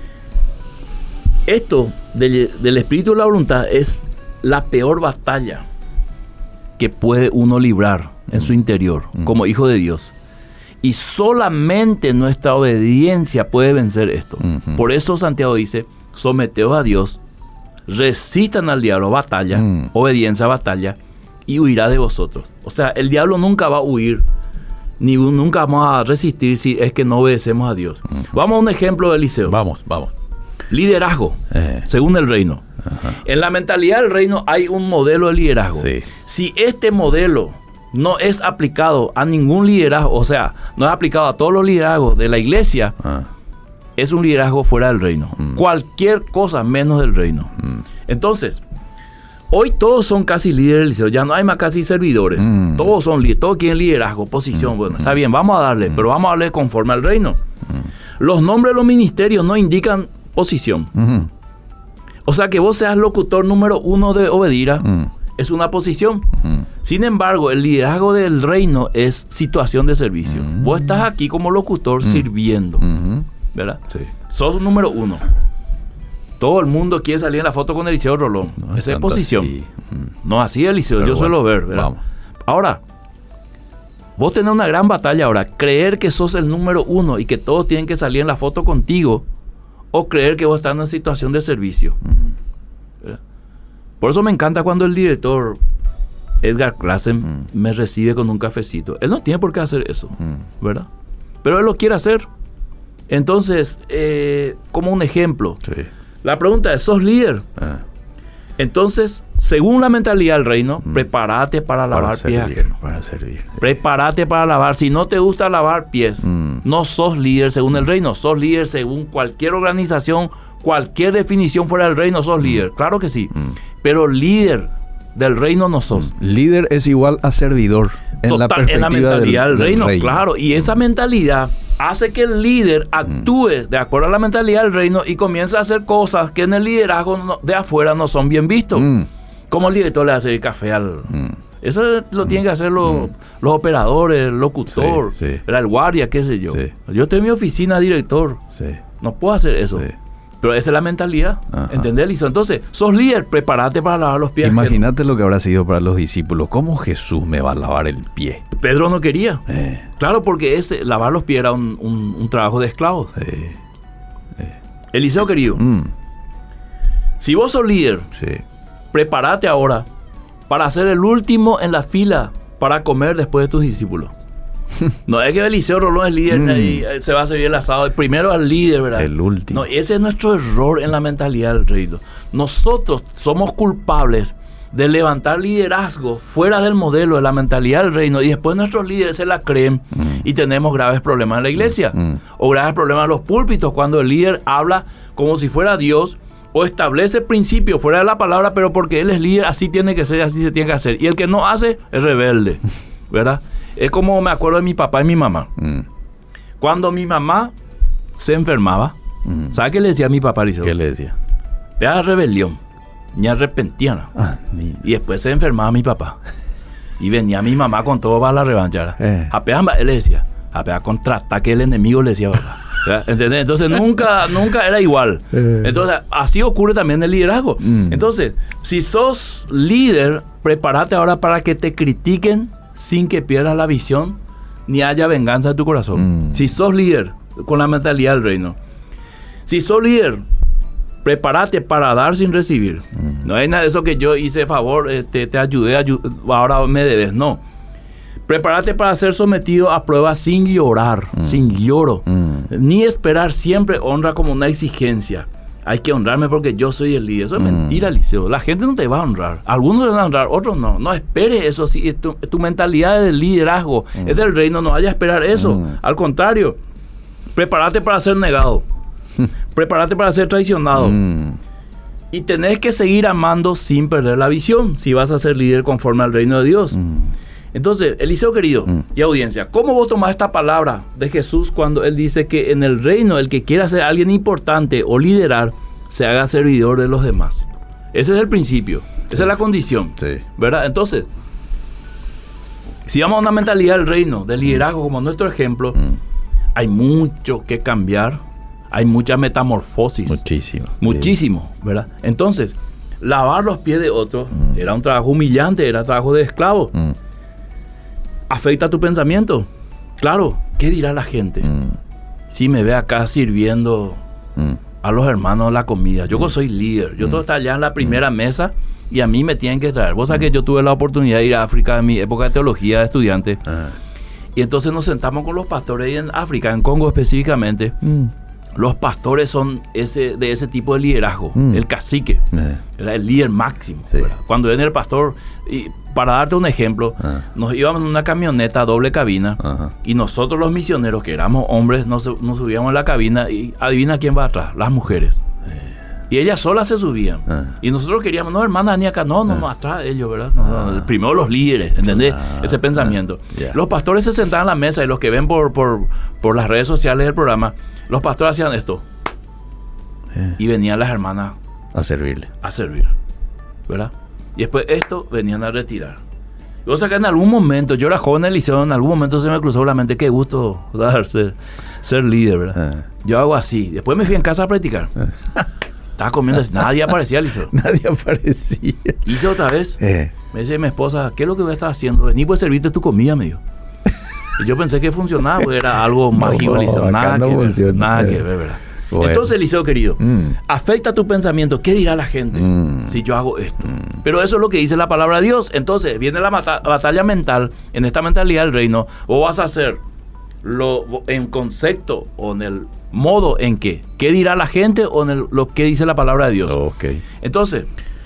Speaker 2: esto del, del espíritu de la voluntad es la peor batalla que puede uno librar mm. en su interior, mm. como hijo de Dios. Y solamente nuestra obediencia puede vencer esto. Mm-hmm. Por eso Santiago dice, someteos a Dios, resistan al diablo, batalla, mm. obediencia, batalla, y huirá de vosotros. O sea, el diablo nunca va a huir, ni nunca vamos a resistir si es que no obedecemos a Dios. Mm. Vamos a un ejemplo de Eliseo.
Speaker 1: Vamos, vamos.
Speaker 2: Liderazgo, eh. según el reino. Ajá. En la mentalidad del reino hay un modelo de liderazgo. Sí. Si este modelo no es aplicado a ningún liderazgo, o sea, no es aplicado a todos los liderazgos de la iglesia, ah. es un liderazgo fuera del reino. Mm. Cualquier cosa menos del reino. Mm. Entonces, hoy todos son casi líderes del liceo, ya no hay más casi servidores. Mm. Todos son líderes, todos quieren liderazgo, posición. Mm. Bueno, está bien, vamos a darle, mm. pero vamos a darle conforme al reino. Mm. Los nombres de los ministerios no indican posición. Mm. O sea, que vos seas locutor número uno de Obedira, mm. es una posición. Mm. Sin embargo, el liderazgo del reino es situación de servicio. Mm. Vos estás aquí como locutor mm. sirviendo, mm-hmm. ¿verdad? Sí. Sos número uno. Todo el mundo quiere salir en la foto con Eliseo Rolón. No, esa es posición. Así. No así, Eliseo, pero yo bueno, suelo ver, ¿verdad? Vamos. Ahora, vos tenés una gran batalla ahora. Creer que sos el número uno y que todos tienen que salir en la foto contigo, o creer que vos estás en una situación de servicio. Mm. Por eso me encanta cuando el director Edgar Classen mm. me recibe con un cafecito. Él no tiene por qué hacer eso, mm. ¿verdad? Pero él lo quiere hacer. Entonces, eh, como un ejemplo, sí. la pregunta es, ¿sos líder? Ah. Entonces, según la mentalidad del reino, mm. prepárate para lavar para pies ajenos.
Speaker 1: Para servir.
Speaker 2: Prepárate para lavar. Si no te gusta lavar pies, mm. no sos líder según el reino. Sos líder según cualquier organización, cualquier definición fuera del reino, sos mm. líder. Claro que sí. Mm. Pero líder del reino no sos.
Speaker 1: Mm. Líder es igual a servidor. En Total, la perspectiva en la mentalidad del, del, reino, del reino, claro. Y esa mentalidad hace que el líder actúe mm. de acuerdo a la mentalidad del reino y comience a hacer cosas que en el liderazgo de afuera no son bien vistos. Mm. Como el director le hace el café al... Mm. Eso lo mm. tienen que hacer los, mm. los operadores, el locutor, sí, sí. el guardia, qué sé yo. Sí. Yo estoy en mi oficina, director. Sí.
Speaker 2: No puedo hacer eso. Sí. Pero esa es la mentalidad. Ajá. ¿Entendés, Eliseo? Entonces, sos líder, prepárate para lavar los pies.
Speaker 1: Imagínate lo que habrá sido para los discípulos. ¿Cómo Jesús me va a lavar el pie?
Speaker 2: Pedro no quería. Eh. Claro, porque ese, lavar los pies era un, un, un trabajo de esclavos. Eh. Eh. Eliseo, querido, mm. si vos sos líder, sí. prepárate ahora para ser el último en la fila para comer después de tus discípulos. No es que Eliseo Rolón es líder mm. y se va a servir el asado. El primero al líder, ¿verdad?
Speaker 1: El último.
Speaker 2: No, ese es nuestro error en la mentalidad del reino. Nosotros somos culpables de levantar liderazgo fuera del modelo de la mentalidad del reino, y después nuestros líderes se la creen mm. y tenemos graves problemas en la iglesia. Mm. O graves problemas en los púlpitos cuando el líder habla como si fuera Dios, o establece principios fuera de la palabra, pero porque él es líder, así tiene que ser, así se tiene que hacer. Y el que no hace es rebelde, ¿verdad? Es como me acuerdo de mi papá y mi mamá. Mm. Cuando mi mamá se enfermaba, mm. ¿sabe qué le decía a mi papá?
Speaker 1: ¿Qué le decía?
Speaker 2: Era rebelión, ni arrepentiana. Ah, y después se enfermaba mi papá. Y venía mi mamá con todo para la revancha. Eh. Apenas él le decía, apenas contraataque el enemigo, le decía papá. ¿Entendés? Entonces nunca, nunca era igual. Eh. Entonces así ocurre también el liderazgo. Mm. Entonces, si sos líder, prepárate ahora para que te critiquen sin que pierdas la visión ni haya venganza en tu corazón. Mm. Si sos líder, con la mentalidad del reino. Si sos líder, prepárate para dar sin recibir. Mm. No hay nada de eso que yo hice favor, eh, te, te ayudé, ayud, ahora me debes. No. Prepárate para ser sometido a pruebas sin llorar, mm. sin lloro. Mm. Ni esperar siempre honra como una exigencia. Hay que honrarme porque yo soy el líder. Eso es mm. mentira, Eliseo. La gente no te va a honrar. Algunos te van a honrar, otros no. No esperes eso. Si tu, tu mentalidad es del liderazgo, mm. es del reino, no vayas a esperar eso. Mm. Al contrario, prepárate para ser negado. Prepárate para ser traicionado. Mm. Y tenés que seguir amando sin perder la visión si vas a ser líder conforme al reino de Dios. Mm. Entonces, Eliseo querido mm. y audiencia, ¿cómo vos tomás esta palabra de Jesús cuando él dice que en el reino el que quiera ser alguien importante o liderar se haga servidor de los demás? Ese es el principio, esa sí. es la condición, sí. ¿verdad? Entonces, si vamos a una mentalidad del reino, del liderazgo mm. como nuestro ejemplo, mm. hay mucho que cambiar, hay mucha metamorfosis.
Speaker 1: Muchísimo.
Speaker 2: Muchísimo, sí. ¿verdad? Entonces, lavar los pies de otros mm. era un trabajo humillante, era trabajo de esclavo. Mm. Afecta tu pensamiento. Claro, ¿qué dirá la gente? Mm. Si me ve acá sirviendo mm. a los hermanos la comida. Yo mm. soy líder. Yo mm. todo está allá en la primera mm. mesa y a mí me tienen que traer. Vos sabés mm. que yo tuve la oportunidad de ir a África en mi época de teología de estudiante. Ah. Y entonces nos sentamos con los pastores en África, en Congo específicamente. Mm. Los pastores son ese, de ese tipo de liderazgo. Mm. El cacique. Eh. Era el líder máximo. Sí. Cuando viene el pastor... Y para darte un ejemplo, ah. nos íbamos en una camioneta doble cabina. Ajá. Y nosotros los misioneros, que éramos hombres, nos, nos subíamos en la cabina y adivina quién va atrás, las mujeres. Eh. Y ellas solas se subían. Ah. Y nosotros queríamos, no, hermana, ni acá, no, no, ah. no, atrás de ellos, ¿verdad? No, ah. no, primero los líderes, ¿entendés? Ah. Ese pensamiento. Ah. Yeah. Los pastores se sentaban en la mesa y los que ven por, por, por las redes sociales del programa, los pastores hacían esto. Eh. Y venían las hermanas
Speaker 1: a servirle.
Speaker 2: A servir, ¿verdad? Y después esto venían a retirar. O sea que en algún momento, yo era joven en el liceo, en algún momento se me cruzó la mente, qué gusto dar ser, ser líder, ¿verdad? Ah. Yo hago así. Después me fui en casa a practicar. Ah. Estaba comiendo, nadie aparecía al liceo.
Speaker 1: Nadie aparecía.
Speaker 2: Hice otra vez.
Speaker 1: Eh.
Speaker 2: Me dice mi esposa, ¿qué es lo que voy a estar haciendo? Vení, pues servirte tu comida, me dijo. Y yo pensé que funcionaba, porque era algo mágico, no, liceo. Nada, no que, ver, nada eh. que ver, ¿verdad? Bueno. Entonces, Eliseo querido, mm. afecta tu pensamiento. ¿Qué dirá la gente mm. si yo hago esto? Mm. Pero eso es lo que dice la palabra de Dios. Entonces, viene la mata- batalla mental, en esta mentalidad del reino. O vas a hacer lo en concepto o en el modo en que, ¿qué dirá la gente? O en el, lo que dice la palabra de Dios.
Speaker 1: Okay.
Speaker 2: Entonces,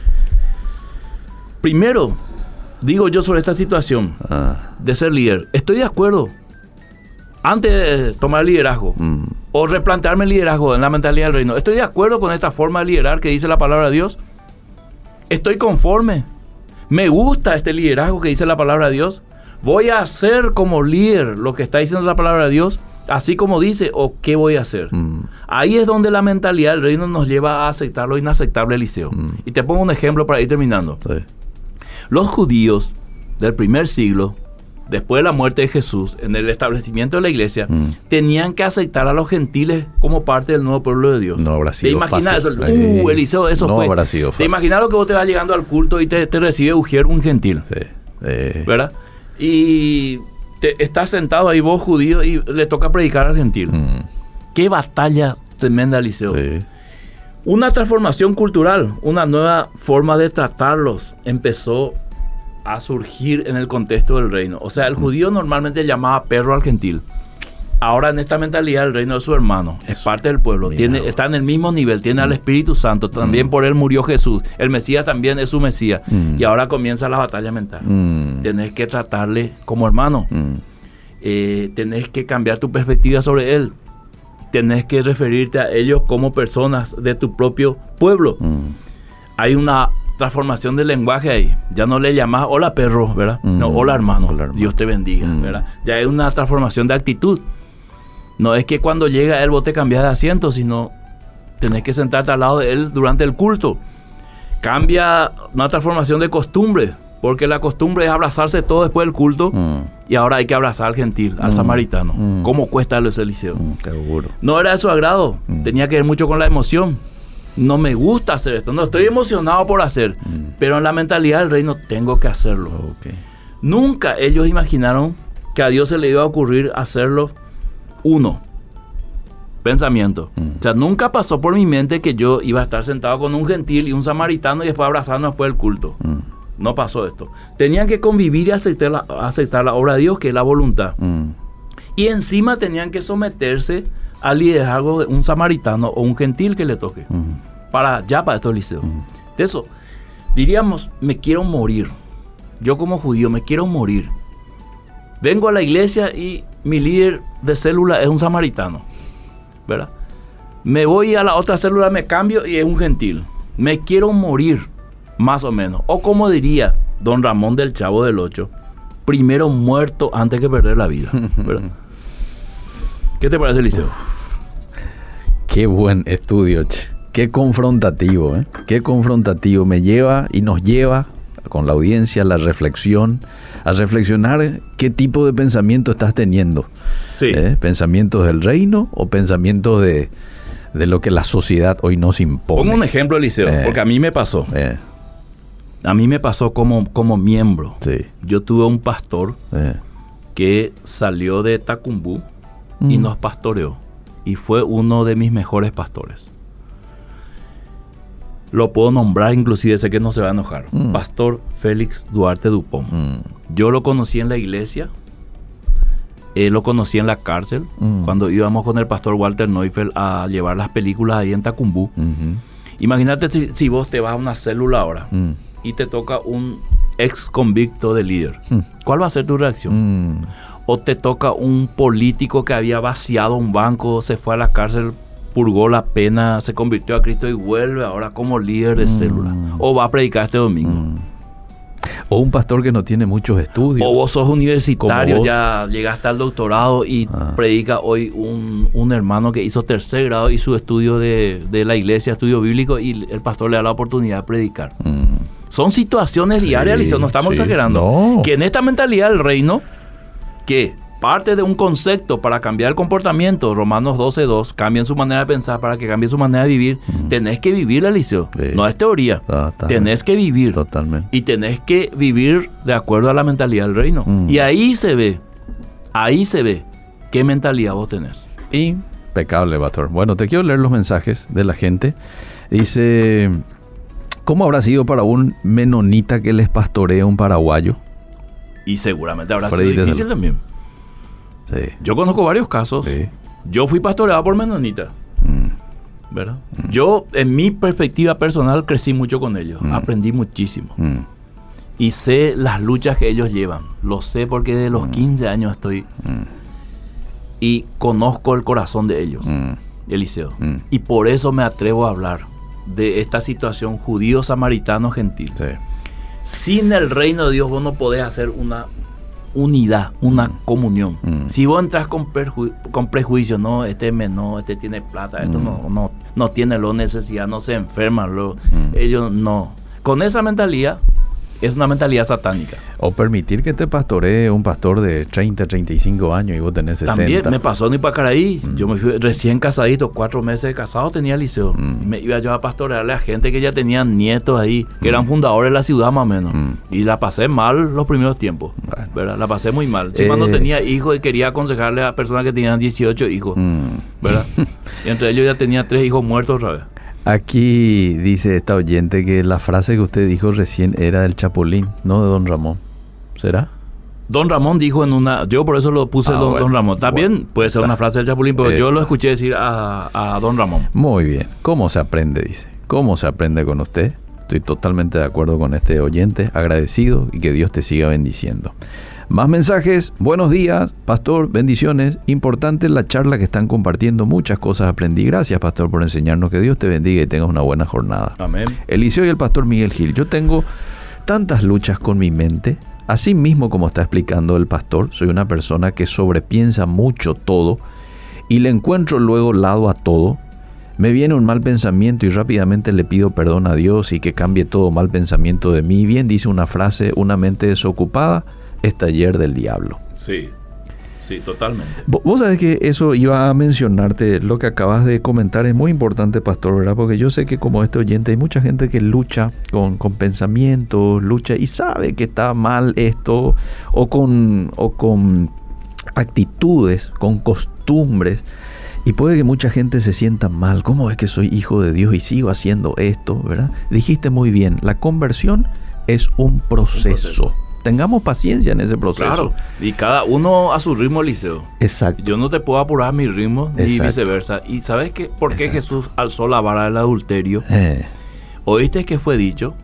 Speaker 2: primero, digo yo sobre esta situación ah. de ser líder. Estoy de acuerdo. Antes de tomar liderazgo mm. o replantearme el liderazgo en la mentalidad del reino, estoy de acuerdo con esta forma de liderar que dice la palabra de Dios. Estoy conforme. Me gusta este liderazgo que dice la palabra de Dios. Voy a hacer como líder lo que está diciendo la palabra de Dios, así como dice, o qué voy a hacer. Mm. Ahí es donde la mentalidad del reino nos lleva a aceptar lo inaceptable, Eliseo. Mm. Y te pongo un ejemplo para ir terminando. Sí. Los judíos del primer siglo después de la muerte de Jesús, en el establecimiento de la iglesia,
Speaker 1: Mm.
Speaker 2: tenían que aceitar a los gentiles como parte del nuevo pueblo de Dios.
Speaker 1: No habrá sido
Speaker 2: ¿Te imaginas
Speaker 1: fácil.
Speaker 2: eso? Uh, Eliseo, eso
Speaker 1: no
Speaker 2: fue.
Speaker 1: habrá sido
Speaker 2: ¿Te
Speaker 1: fácil.
Speaker 2: imaginas lo que vos te vas llegando al culto y te, te recibe Ujier, un gentil?
Speaker 1: Sí. Eh,
Speaker 2: ¿Verdad? Y te, estás sentado ahí vos, judío, y le toca predicar al gentil.
Speaker 1: mm,
Speaker 2: Qué batalla tremenda, Eliseo.
Speaker 1: sí.
Speaker 2: Una transformación cultural, una nueva forma de tratarlos empezó a surgir en el contexto del reino. O sea, el judío normalmente llamaba perro al gentil. Ahora en esta mentalidad el reino de su hermano, es parte del pueblo,
Speaker 1: Mira,
Speaker 2: tiene, está en el mismo nivel, tiene al Espíritu Santo, también por él murió Jesús, el Mesías también es su Mesías,
Speaker 1: Mm.
Speaker 2: y ahora comienza la batalla mental.
Speaker 1: Mm,
Speaker 2: Tenés que tratarle como hermano,
Speaker 1: mm,
Speaker 2: eh, tenés que cambiar tu perspectiva sobre él, tenés que referirte a ellos como personas de tu propio pueblo.
Speaker 1: mm,
Speaker 2: Hay una transformación del lenguaje ahí. Ya no le llamás hola perro, ¿verdad?
Speaker 1: Mm.
Speaker 2: No, hola hermano,
Speaker 1: Hola, hermano.
Speaker 2: Dios te bendiga,
Speaker 1: Mm.
Speaker 2: ¿verdad? Ya hay una transformación de actitud. No es que cuando llega él vos te cambias de asiento, sino tenés que sentarte al lado de él durante el culto. Cambia una transformación de costumbre, porque la costumbre es abrazarse todo después del culto,
Speaker 1: mm,
Speaker 2: y ahora hay que abrazar al gentil, al
Speaker 1: Mm.
Speaker 2: samaritano.
Speaker 1: Mm.
Speaker 2: ¿Cómo cuesta el Eliseo?
Speaker 1: mm, seguro.
Speaker 2: No era de su agrado,
Speaker 1: Mm.
Speaker 2: tenía que ver mucho con la emoción. No me gusta hacer esto, no estoy emocionado por hacer,
Speaker 1: Mm.
Speaker 2: pero en la mentalidad del reino tengo que hacerlo.
Speaker 1: Ok.
Speaker 2: Nunca ellos imaginaron que a Dios se le iba a ocurrir hacerlo uno. Pensamiento.
Speaker 1: Mm.
Speaker 2: O sea, nunca pasó por mi mente que yo iba a estar sentado con un gentil y un samaritano y después abrazarnos después del culto.
Speaker 1: Mm,
Speaker 2: No pasó esto. Tenían que convivir y aceptar la, aceptar la obra de Dios, que es la voluntad.
Speaker 1: mm,
Speaker 2: Y encima tenían que someterse al liderazgo de un samaritano o un gentil que le toque.
Speaker 1: mm,
Speaker 2: Para ya para estos liceos.
Speaker 1: Mm.
Speaker 2: De eso, diríamos, me quiero morir. Yo como judío me quiero morir. Vengo a la iglesia y mi líder de célula es un samaritano, ¿verdad? Me voy a la otra célula, me cambio y es un gentil. Me quiero morir, más o menos. O como diría don Ramón del Chavo del Ocho, primero muerto antes que perder la vida, ¿verdad? ¿Qué te parece, Eliseo?
Speaker 1: Qué buen estudio, che. Qué confrontativo, ¿eh? Qué confrontativo. Me lleva y nos lleva con la audiencia a la reflexión, a reflexionar qué tipo de pensamiento estás teniendo.
Speaker 2: Sí.
Speaker 1: ¿Eh? ¿Pensamientos del reino o pensamientos de, de lo que la sociedad hoy nos impone?
Speaker 2: Pongo un ejemplo, Eliseo,
Speaker 1: Eh.
Speaker 2: porque a mí me pasó.
Speaker 1: Eh,
Speaker 2: A mí me pasó como, como miembro.
Speaker 1: sí.
Speaker 2: Yo tuve un pastor
Speaker 1: Eh.
Speaker 2: que salió de Tacumbú y
Speaker 1: Mm.
Speaker 2: nos pastoreó. Y fue uno de mis mejores pastores. Lo puedo nombrar, inclusive sé que no se va a enojar.
Speaker 1: Mm.
Speaker 2: Pastor Félix Duarte Dupont.
Speaker 1: Mm.
Speaker 2: Yo lo conocí en la iglesia. Eh, lo conocí en la cárcel.
Speaker 1: Mm.
Speaker 2: Cuando íbamos con el pastor Walter Neufeld a llevar las películas ahí en Tacumbú.
Speaker 1: Ujú.
Speaker 2: Imagínate si, si vos te vas a una célula ahora
Speaker 1: Mm.
Speaker 2: y te toca un ex convicto de líder.
Speaker 1: Mm.
Speaker 2: ¿Cuál va a ser tu reacción?
Speaker 1: Mm.
Speaker 2: O te toca un político que había vaciado un banco, se fue a la cárcel, purgó la pena, se convirtió a Cristo y vuelve ahora como líder de
Speaker 1: Mm.
Speaker 2: célula. O va a predicar este domingo.
Speaker 1: Mm. O un pastor que no tiene muchos estudios.
Speaker 2: O vos sos universitario,
Speaker 1: Como vos.
Speaker 2: ya llegaste al doctorado y
Speaker 1: Ah.
Speaker 2: predica hoy un, un hermano que hizo tercer grado y su estudio de, de la iglesia, estudio bíblico, y el pastor le da la oportunidad de predicar.
Speaker 1: Mm.
Speaker 2: Son situaciones
Speaker 1: Sí,
Speaker 2: diarias, Eliseo, no estamos
Speaker 1: sí.
Speaker 2: exagerando.
Speaker 1: No.
Speaker 2: Que en esta mentalidad del reino, que parte de un concepto para cambiar el comportamiento, Romanos doce dos, cambien su manera de pensar para que cambie su manera de vivir,
Speaker 1: Mm.
Speaker 2: tenés que vivir, Eliseo.
Speaker 1: Sí.
Speaker 2: No es teoría.
Speaker 1: Totalmente.
Speaker 2: Tenés que vivir.
Speaker 1: Totalmente.
Speaker 2: Y tenés que vivir de acuerdo a la mentalidad del reino.
Speaker 1: Mm.
Speaker 2: Y ahí se ve, ahí se ve qué mentalidad vos tenés.
Speaker 1: Impecable, pastor. Bueno, te quiero leer los mensajes de la gente. Dice, ¿cómo habrá sido para un menonita que les pastorea un paraguayo?
Speaker 2: Y seguramente habrá
Speaker 1: Freddy
Speaker 2: sido
Speaker 1: de
Speaker 2: difícil
Speaker 1: Salud.
Speaker 2: también.
Speaker 1: Sí.
Speaker 2: Yo conozco varios casos.
Speaker 1: Sí.
Speaker 2: Yo fui pastoreado por menonitas,
Speaker 1: Mm.
Speaker 2: ¿verdad? Yo, en mi perspectiva personal, crecí mucho con ellos.
Speaker 1: Mm.
Speaker 2: Aprendí muchísimo.
Speaker 1: Mm.
Speaker 2: Y sé las luchas que ellos llevan. Lo sé porque desde los
Speaker 1: Mm.
Speaker 2: quince años estoy
Speaker 1: Mm.
Speaker 2: y conozco el corazón de ellos,
Speaker 1: Mm.
Speaker 2: Eliseo.
Speaker 1: Mm.
Speaker 2: Y por eso me atrevo a hablar de esta situación judío, samaritano, gentil.
Speaker 1: Sí.
Speaker 2: Sin el reino de Dios vos no podés hacer una unidad, una
Speaker 1: Mm.
Speaker 2: comunión.
Speaker 1: Mm.
Speaker 2: Si vos entras con, perju- con prejuicio, no, este es menor, este tiene plata, esto
Speaker 1: Mm.
Speaker 2: no, no, no tiene lo necesidad, no se enferma, lo,
Speaker 1: Mm.
Speaker 2: ellos no. Con esa mentalidad es una mentalidad satánica.
Speaker 1: O permitir que te pastoree un pastor de treinta, treinta y cinco años y vos tenés sesenta.
Speaker 2: También me pasó en Ipacaraí. Mm. Yo me fui recién casadito, cuatro meses de casado tenía liceo. Mm. Me iba yo a pastorearle a gente que ya tenían nietos ahí, que mm. eran fundadores de la ciudad más o menos. Mm. Y la pasé mal los primeros tiempos. Bueno. ¿Verdad? La pasé muy mal. Encima eh. no tenía hijos y quería aconsejarle a personas que tenían dieciocho hijos. Mm. ¿Verdad? Y entre ellos ya tenía tres hijos muertos otra vez.
Speaker 1: Aquí dice esta oyente que la frase que usted dijo recién era del Chapulín, no de Don Ramón. ¿Será?
Speaker 2: Don Ramón dijo en una... Yo por eso lo puse ah, don, bueno, don Ramón. También bueno, puede ser está. Una frase del Chapulín, pero eh, yo lo escuché decir a, a Don Ramón.
Speaker 1: Muy bien. ¿Cómo se aprende? Dice. ¿Cómo se aprende con usted? Estoy totalmente de acuerdo con este oyente. Agradecido y que Dios te siga bendiciendo. Más mensajes. Buenos días, pastor. Bendiciones. Importante la charla que están compartiendo. Muchas cosas aprendí. Gracias, pastor, por enseñarnos. Que Dios te bendiga y tengas una buena jornada.
Speaker 2: Amén.
Speaker 1: Eliseo y el pastor Miguel Gil. Yo tengo tantas luchas con mi mente. Así mismo como está explicando el pastor, soy una persona que sobrepiensa mucho todo y le encuentro luego lado a todo. Me viene un mal pensamiento y rápidamente le pido perdón a Dios y que cambie todo mal pensamiento de mí. Bien dice una frase, una mente desocupada es taller del diablo.
Speaker 2: Sí, sí, totalmente.
Speaker 1: Vos sabés que eso iba a mencionarte, lo que acabas de comentar es muy importante, pastor, ¿verdad? Porque yo sé que como este oyente hay mucha gente que lucha con, con pensamientos, lucha y sabe que está mal esto, o con, o con actitudes, con costumbres. Y puede que mucha gente se sienta mal. ¿Cómo es que soy hijo de Dios y sigo haciendo esto, verdad? Dijiste muy bien, la conversión es un proceso. Un proceso. Tengamos paciencia en ese proceso.
Speaker 2: Claro, y cada uno a su ritmo, Eliseo.
Speaker 1: Exacto.
Speaker 2: Yo no te puedo apurar mi ritmo, ni viceversa. ¿Y sabes qué? ¿Por qué Exacto. Jesús alzó la vara del adulterio? Eh. ¿Oíste que fue dicho?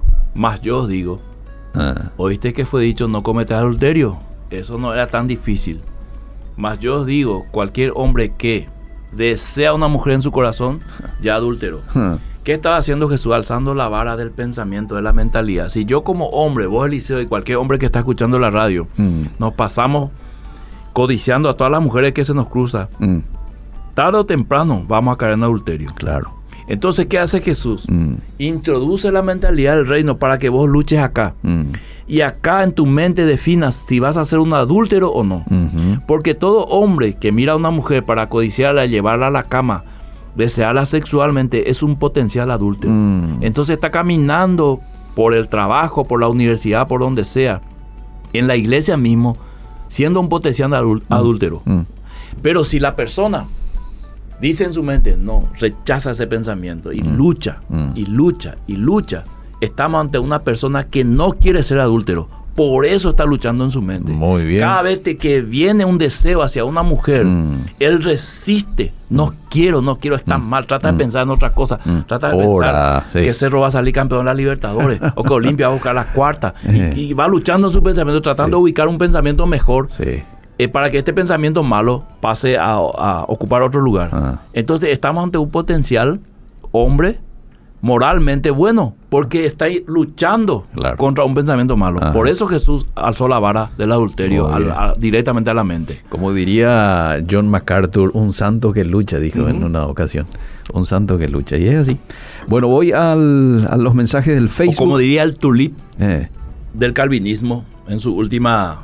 Speaker 2: Mas yo os digo. Ah. ¿Oíste que fue dicho no cometerás adulterio? Eso no era tan difícil. Mas yo os digo, cualquier hombre que desea una mujer en su corazón, ya adulteró. Ah. ¿Qué estaba haciendo Jesús? Alzando la vara del pensamiento, de la mentalidad. Si yo como hombre, vos Eliseo y cualquier hombre que está escuchando la radio, mm. nos pasamos codiciando a todas las mujeres que se nos cruza, mm. tarde o temprano vamos a caer en adulterio.
Speaker 1: Claro.
Speaker 2: Entonces, ¿qué hace Jesús? Mm. Introduce la mentalidad del reino para que vos luches acá. Mm. Y acá en tu mente definas si vas a ser un adúltero o no. Mm-hmm. Porque todo hombre que mira a una mujer para codiciarla y llevarla a la cama, desearla sexualmente, es un potencial adúltero. Mm. Entonces está caminando por el trabajo, por la universidad, por donde sea, en la iglesia mismo, siendo un potencial adul- mm. adúltero. Mm. Pero si la persona dice en su mente, no, rechaza ese pensamiento y mm. lucha, mm. y lucha, y lucha, estamos ante una persona que no quiere ser adúltero. Por eso está luchando en su mente.
Speaker 1: Muy bien.
Speaker 2: Cada vez que viene un deseo hacia una mujer, mm. él resiste. No mm. quiero, no quiero, está mm. mal. Trata mm. de pensar en otra cosa. Mm. Trata de
Speaker 1: Ora,
Speaker 2: pensar sí. que Cerro va a salir campeón de la Libertadores o que Olimpia va a buscar las cuartas. Eh. y, y va luchando en su pensamiento, tratando sí. de ubicar un pensamiento mejor
Speaker 1: sí.
Speaker 2: eh, para que este pensamiento malo pase a, a ocupar otro lugar. Ah. Entonces estamos ante un potencial hombre moralmente bueno, porque está luchando claro. contra un pensamiento malo. Ajá. Por eso Jesús alzó la vara del adulterio al, a, directamente a la mente.
Speaker 1: Como diría John MacArthur, un santo que lucha, dijo uh-huh. en una ocasión. Un santo que lucha, y es así. Bueno, voy al, a los mensajes del Facebook.
Speaker 2: O como diría el Tulip eh. del calvinismo en su última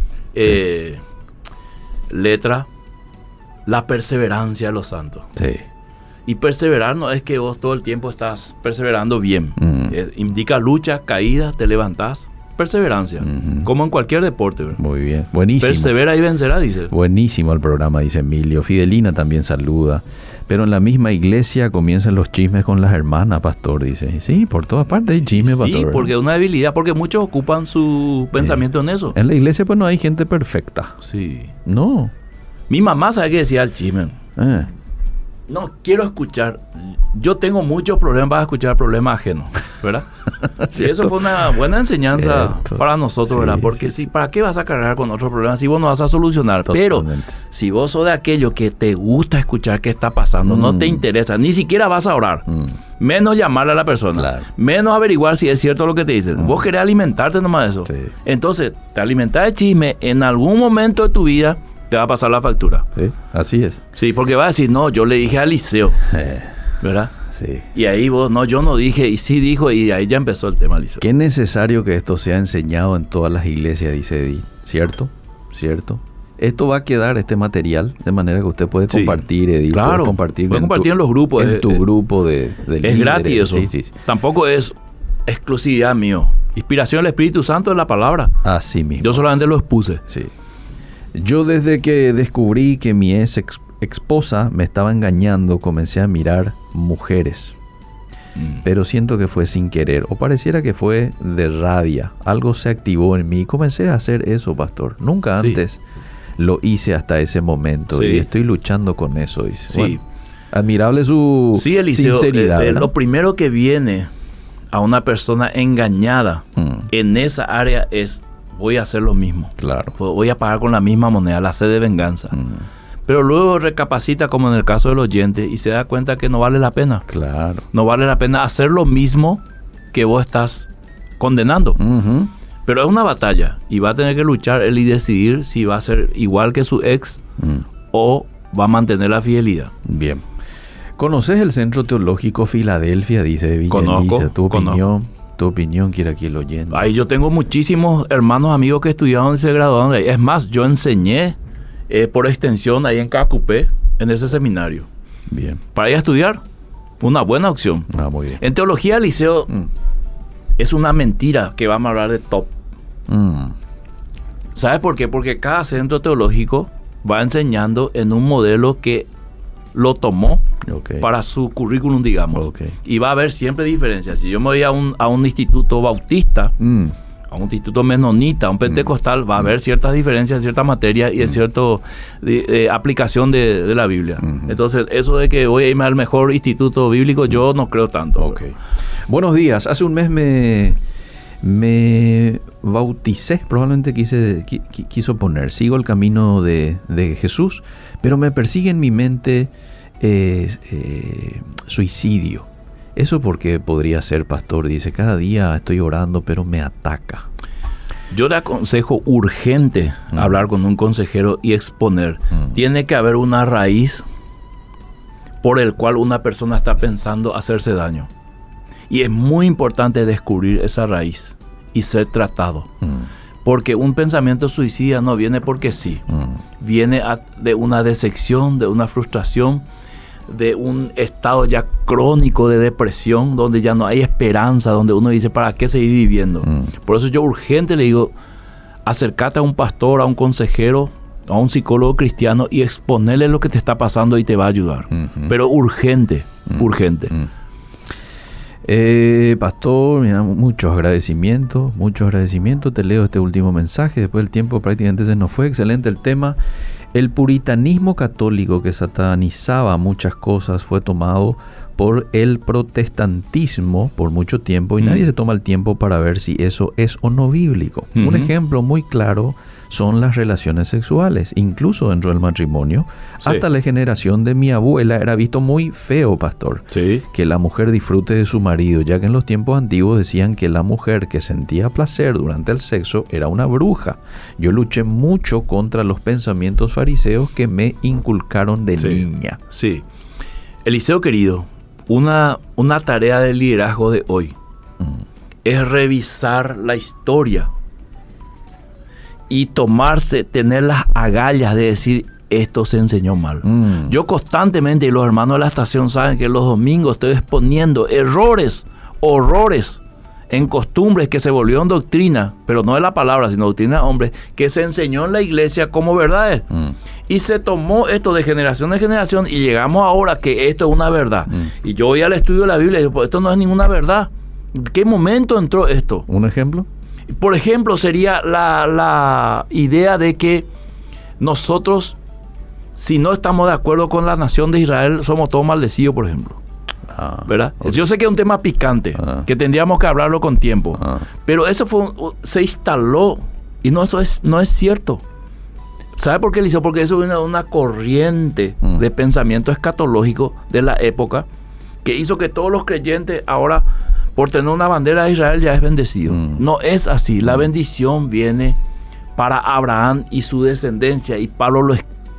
Speaker 2: eh, sí. letra, la perseverancia de los santos.
Speaker 1: Sí.
Speaker 2: Y perseverar no es que vos todo el tiempo estás perseverando bien. Mm. Eh, indica lucha, caída, te levantás. Perseverancia. Mm-hmm. Como en cualquier deporte, ¿verdad?
Speaker 1: Muy bien. Buenísimo.
Speaker 2: Persevera y vencerá, dice.
Speaker 1: Buenísimo el programa, dice Emilio. Fidelina también saluda. Pero en la misma iglesia comienzan los chismes con las hermanas, pastor, dice. Sí, por todas partes hay chismes, sí, pastor. Sí,
Speaker 2: porque es una debilidad, porque muchos ocupan su pensamiento sí. en eso.
Speaker 1: En la iglesia pues no hay gente perfecta.
Speaker 2: Sí.
Speaker 1: No.
Speaker 2: Mi mamá sabe que decía el chisme. Eh. No, quiero escuchar. Yo tengo muchos problemas para escuchar problemas ajenos, ¿verdad? Y eso fue una buena enseñanza Cierto. para nosotros, sí, ¿verdad? Porque sí, si, ¿para qué vas a cargar con otros problemas si vos no vas a solucionar? Totalmente. Pero si vos sos de aquello que te gusta escuchar qué está pasando, mm. no te interesa, ni siquiera vas a orar, mm. menos llamarle a la persona, claro. menos averiguar si es cierto lo que te dicen. Mm. Vos querés alimentarte nomás de eso. Sí. Entonces, te alimentás de chisme, en algún momento de tu vida te va a pasar la factura.
Speaker 1: Sí, así es.
Speaker 2: Sí, porque va a decir, no, yo le dije a Eliseo, eh. ¿verdad?
Speaker 1: Sí.
Speaker 2: Y ahí vos, no, yo no dije, y sí dijo, y ahí ya empezó el tema, Liceo.
Speaker 1: Qué necesario que esto sea enseñado en todas las iglesias, dice Eddie. ¿Cierto? ¿Cierto? Esto va a quedar, este material, de manera que usted puede compartir, sí, Eddie.
Speaker 2: Claro,
Speaker 1: compartir,
Speaker 2: puede
Speaker 1: en,
Speaker 2: compartir
Speaker 1: tu,
Speaker 2: en los grupos.
Speaker 1: En
Speaker 2: de,
Speaker 1: tu
Speaker 2: de,
Speaker 1: grupo de, de
Speaker 2: Es
Speaker 1: líderes.
Speaker 2: gratis eso.
Speaker 1: Sí, sí, sí.
Speaker 2: Tampoco es exclusividad mío. Inspiración del Espíritu Santo es la palabra.
Speaker 1: Así mismo.
Speaker 2: Yo solamente lo expuse.
Speaker 1: Sí. Yo desde que descubrí que mi ex esposa me estaba engañando, comencé a mirar mujeres. Mm. Pero siento que fue sin querer, o pareciera que fue de rabia. Algo se activó en mí y comencé a hacer eso, pastor. Nunca antes sí. lo hice hasta ese momento. Sí. Y estoy luchando con eso, dice.
Speaker 2: Sí.
Speaker 1: Bueno, admirable su
Speaker 2: sí, Eliseo,
Speaker 1: sinceridad.
Speaker 2: Eh, eh, lo primero que viene a una persona engañada mm. en esa área es: voy a hacer lo mismo.
Speaker 1: Claro.
Speaker 2: Voy a pagar con la misma moneda, la sed de venganza. Mm. Pero luego recapacita, como en el caso del oyente, y se da cuenta que no vale la pena.
Speaker 1: Claro.
Speaker 2: No vale la pena hacer lo mismo que vos estás condenando. Uh-huh. Pero es una batalla y va a tener que luchar él y decidir si va a ser igual que su ex uh-huh. o va a mantener la fidelidad.
Speaker 1: Bien. ¿Conoces el Centro Teológico Filadelfia? Dice Villa
Speaker 2: Conozco.
Speaker 1: Elisa. Tu
Speaker 2: conozco.
Speaker 1: opinión. Tu opinión quiere aquí el oyente.
Speaker 2: Ahí yo tengo muchísimos hermanos, amigos que estudiaron y se graduaron. Es más, yo enseñé eh, por extensión ahí en Cacupé, en ese seminario.
Speaker 1: Bien.
Speaker 2: Para ir a estudiar, una buena opción.
Speaker 1: Ah, muy bien.
Speaker 2: En teología, Liceo, mm. es una mentira que vamos a hablar de top. Mm. ¿Sabes por qué? Porque cada centro teológico va enseñando en un modelo que lo tomó okay. para su currículum, digamos. Okay. Y va a haber siempre diferencias. Si yo me voy a un, a un instituto bautista, mm. a un instituto menonita, a un pentecostal, mm. va a haber ciertas diferencias en ciertas materias y mm. en cierta eh, aplicación de, de la Biblia. Mm-hmm. Entonces, eso de que voy a irme al mejor instituto bíblico, yo no creo tanto.
Speaker 1: Okay. Buenos días. Hace un mes me... Me bauticé, probablemente quise, qu- quiso poner, sigo el camino de, de Jesús, pero me persigue en mi mente eh, eh, suicidio. ¿Eso por qué podría ser, pastor? Dice, cada día estoy orando, pero me ataca.
Speaker 2: Yo le aconsejo urgente mm. hablar con un consejero y exponer. Mm. Tiene que haber una raíz por el cual una persona está pensando hacerse daño. Y es muy importante descubrir esa raíz y ser tratado. Mm. Porque un pensamiento suicida no viene porque sí. Mm. Viene a, de una decepción, de una frustración, de un estado ya crónico de depresión, donde ya no hay esperanza, donde uno dice, ¿para qué seguir viviendo? Mm. Por eso yo urgente le digo, acércate a un pastor, a un consejero, a un psicólogo cristiano y exponerle lo que te está pasando y te va a ayudar. Mm-hmm. Pero urgente, mm. urgente.
Speaker 1: Mm. Eh, pastor, mira, muchos agradecimientos, muchos agradecimientos. Te leo este último mensaje. Después el tiempo prácticamente se nos fue. Excelente el tema. El puritanismo católico que satanizaba muchas cosas fue tomado por el protestantismo por mucho tiempo y mm. nadie se toma el tiempo para ver si eso es o no bíblico. Mm-hmm. Un ejemplo muy claro son las relaciones sexuales, incluso dentro del matrimonio. Sí. Hasta la generación de mi abuela era visto muy feo, pastor,
Speaker 2: sí.
Speaker 1: que la mujer disfrute de su marido, ya que en los tiempos antiguos decían que la mujer que sentía placer durante el sexo era una bruja. Yo luché mucho contra los pensamientos fariseos que me inculcaron de
Speaker 2: sí.
Speaker 1: niña.
Speaker 2: Sí. Eliseo querido, una, una tarea de liderazgo de hoy mm. es revisar la historia y tomarse, tener las agallas de decir, esto se enseñó mal. Mm. Yo constantemente, y los hermanos de la estación saben que los domingos estoy exponiendo errores, horrores en costumbres que se volvieron doctrina, pero no de la palabra, sino doctrina de hombres, que se enseñó en la iglesia como verdades. Mm. Y se tomó esto de generación en generación y llegamos ahora que esto es una verdad. Mm. Y yo voy al estudio de la Biblia y digo, pues esto no es ninguna verdad. ¿En qué momento entró esto?
Speaker 1: ¿Un ejemplo?
Speaker 2: Por ejemplo, sería la, la idea de que nosotros, si no estamos de acuerdo con la nación de Israel, somos todos maldecidos, por ejemplo. Ah, ¿verdad? Okay. Yo sé que es un tema picante, ah. que tendríamos que hablarlo con tiempo. Ah. Pero eso fue un, se instaló, y no, eso es, no es cierto. ¿Sabe por qué, Eliseo? Porque eso vino de una corriente mm. de pensamiento escatológico de la época, que hizo que todos los creyentes ahora, por tener una bandera de Israel, ya es bendecido. Mm. No es así. La bendición viene para Abraham y su descendencia. Y Pablo lo explica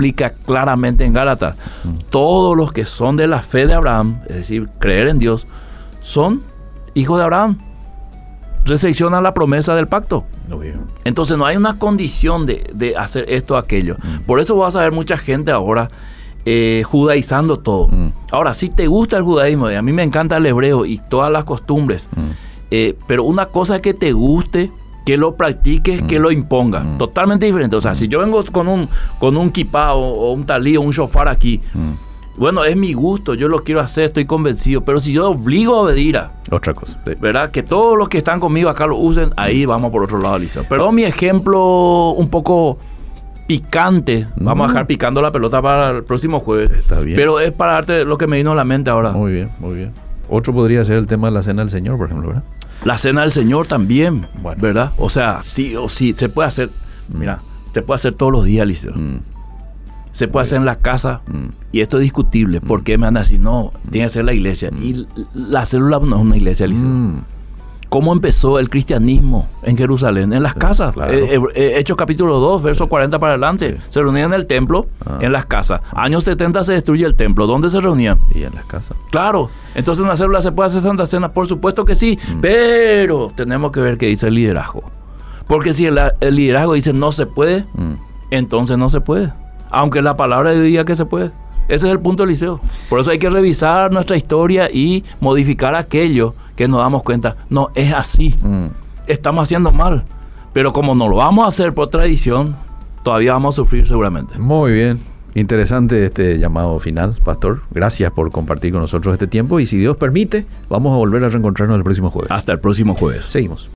Speaker 2: explica claramente en Gálatas. Mm. Todos los que son de la fe de Abraham, es decir, creer en Dios, son hijos de Abraham. Recepcionan la promesa del pacto. No, Entonces no hay una condición de, de hacer esto o aquello. Mm. Por eso vas a ver mucha gente ahora eh, judaizando todo. Mm. Ahora, si te gusta el judaísmo, y a mí me encanta el hebreo y todas las costumbres, mm. eh, pero una cosa es que te guste, que lo practiques, mm. que lo impongas. Mm. Totalmente diferente. O sea, mm. si yo vengo con un, con un kipá o, o un talí o un shofar aquí, mm. bueno, es mi gusto, yo lo quiero hacer, estoy convencido. Pero si yo obligo a obedir a
Speaker 1: otra cosa, sí.
Speaker 2: ¿verdad? Que todos los que están conmigo acá lo usen, ahí vamos por otro lado, Eliseo. Perdón, mi ejemplo un poco picante. No. Vamos a dejar picando la pelota para el próximo jueves.
Speaker 1: Está bien.
Speaker 2: Pero es para darte lo que me vino a la mente ahora.
Speaker 1: Muy bien, muy bien. Otro podría ser el tema de la cena del Señor, por ejemplo, ¿verdad?
Speaker 2: La cena del Señor también,
Speaker 1: bueno.
Speaker 2: ¿verdad? O sea, sí o sí, se puede hacer, mm. mira, se puede hacer todos los días, Eliseo. Mm. Se puede hacer en la casa, mm. y esto es discutible. ¿Por mm. qué me van a decir? No, mm. tiene que ser la iglesia. Mm. Y la célula no es una iglesia, Eliseo. Mm. ¿Cómo empezó el cristianismo en Jerusalén? En las casas.
Speaker 1: Claro.
Speaker 2: Eh, eh, Hechos capítulo dos, verso sí. cuarenta para adelante. Sí. Se reunían en el templo, ah. en las casas. Años setenta se destruye el templo. ¿Dónde se reunían?
Speaker 1: Y en las casas.
Speaker 2: Claro. Entonces en una célula se puede hacer Santa Cena. Por supuesto que sí. Mm. Pero tenemos que ver qué dice el liderazgo. Porque si el, el liderazgo dice no se puede, mm. entonces no se puede. Aunque la palabra diga que se puede. Ese es el punto, Eliseo. Por eso hay que revisar nuestra historia y modificar aquello que nos damos cuenta. No, es así. Mm. Estamos haciendo mal. Pero como no lo vamos a hacer por tradición, todavía vamos a sufrir seguramente.
Speaker 1: Muy bien. Interesante este llamado final, Pastor. Gracias por compartir con nosotros este tiempo. Y si Dios permite, vamos a volver a reencontrarnos el próximo jueves.
Speaker 2: Hasta el próximo jueves.
Speaker 1: Seguimos.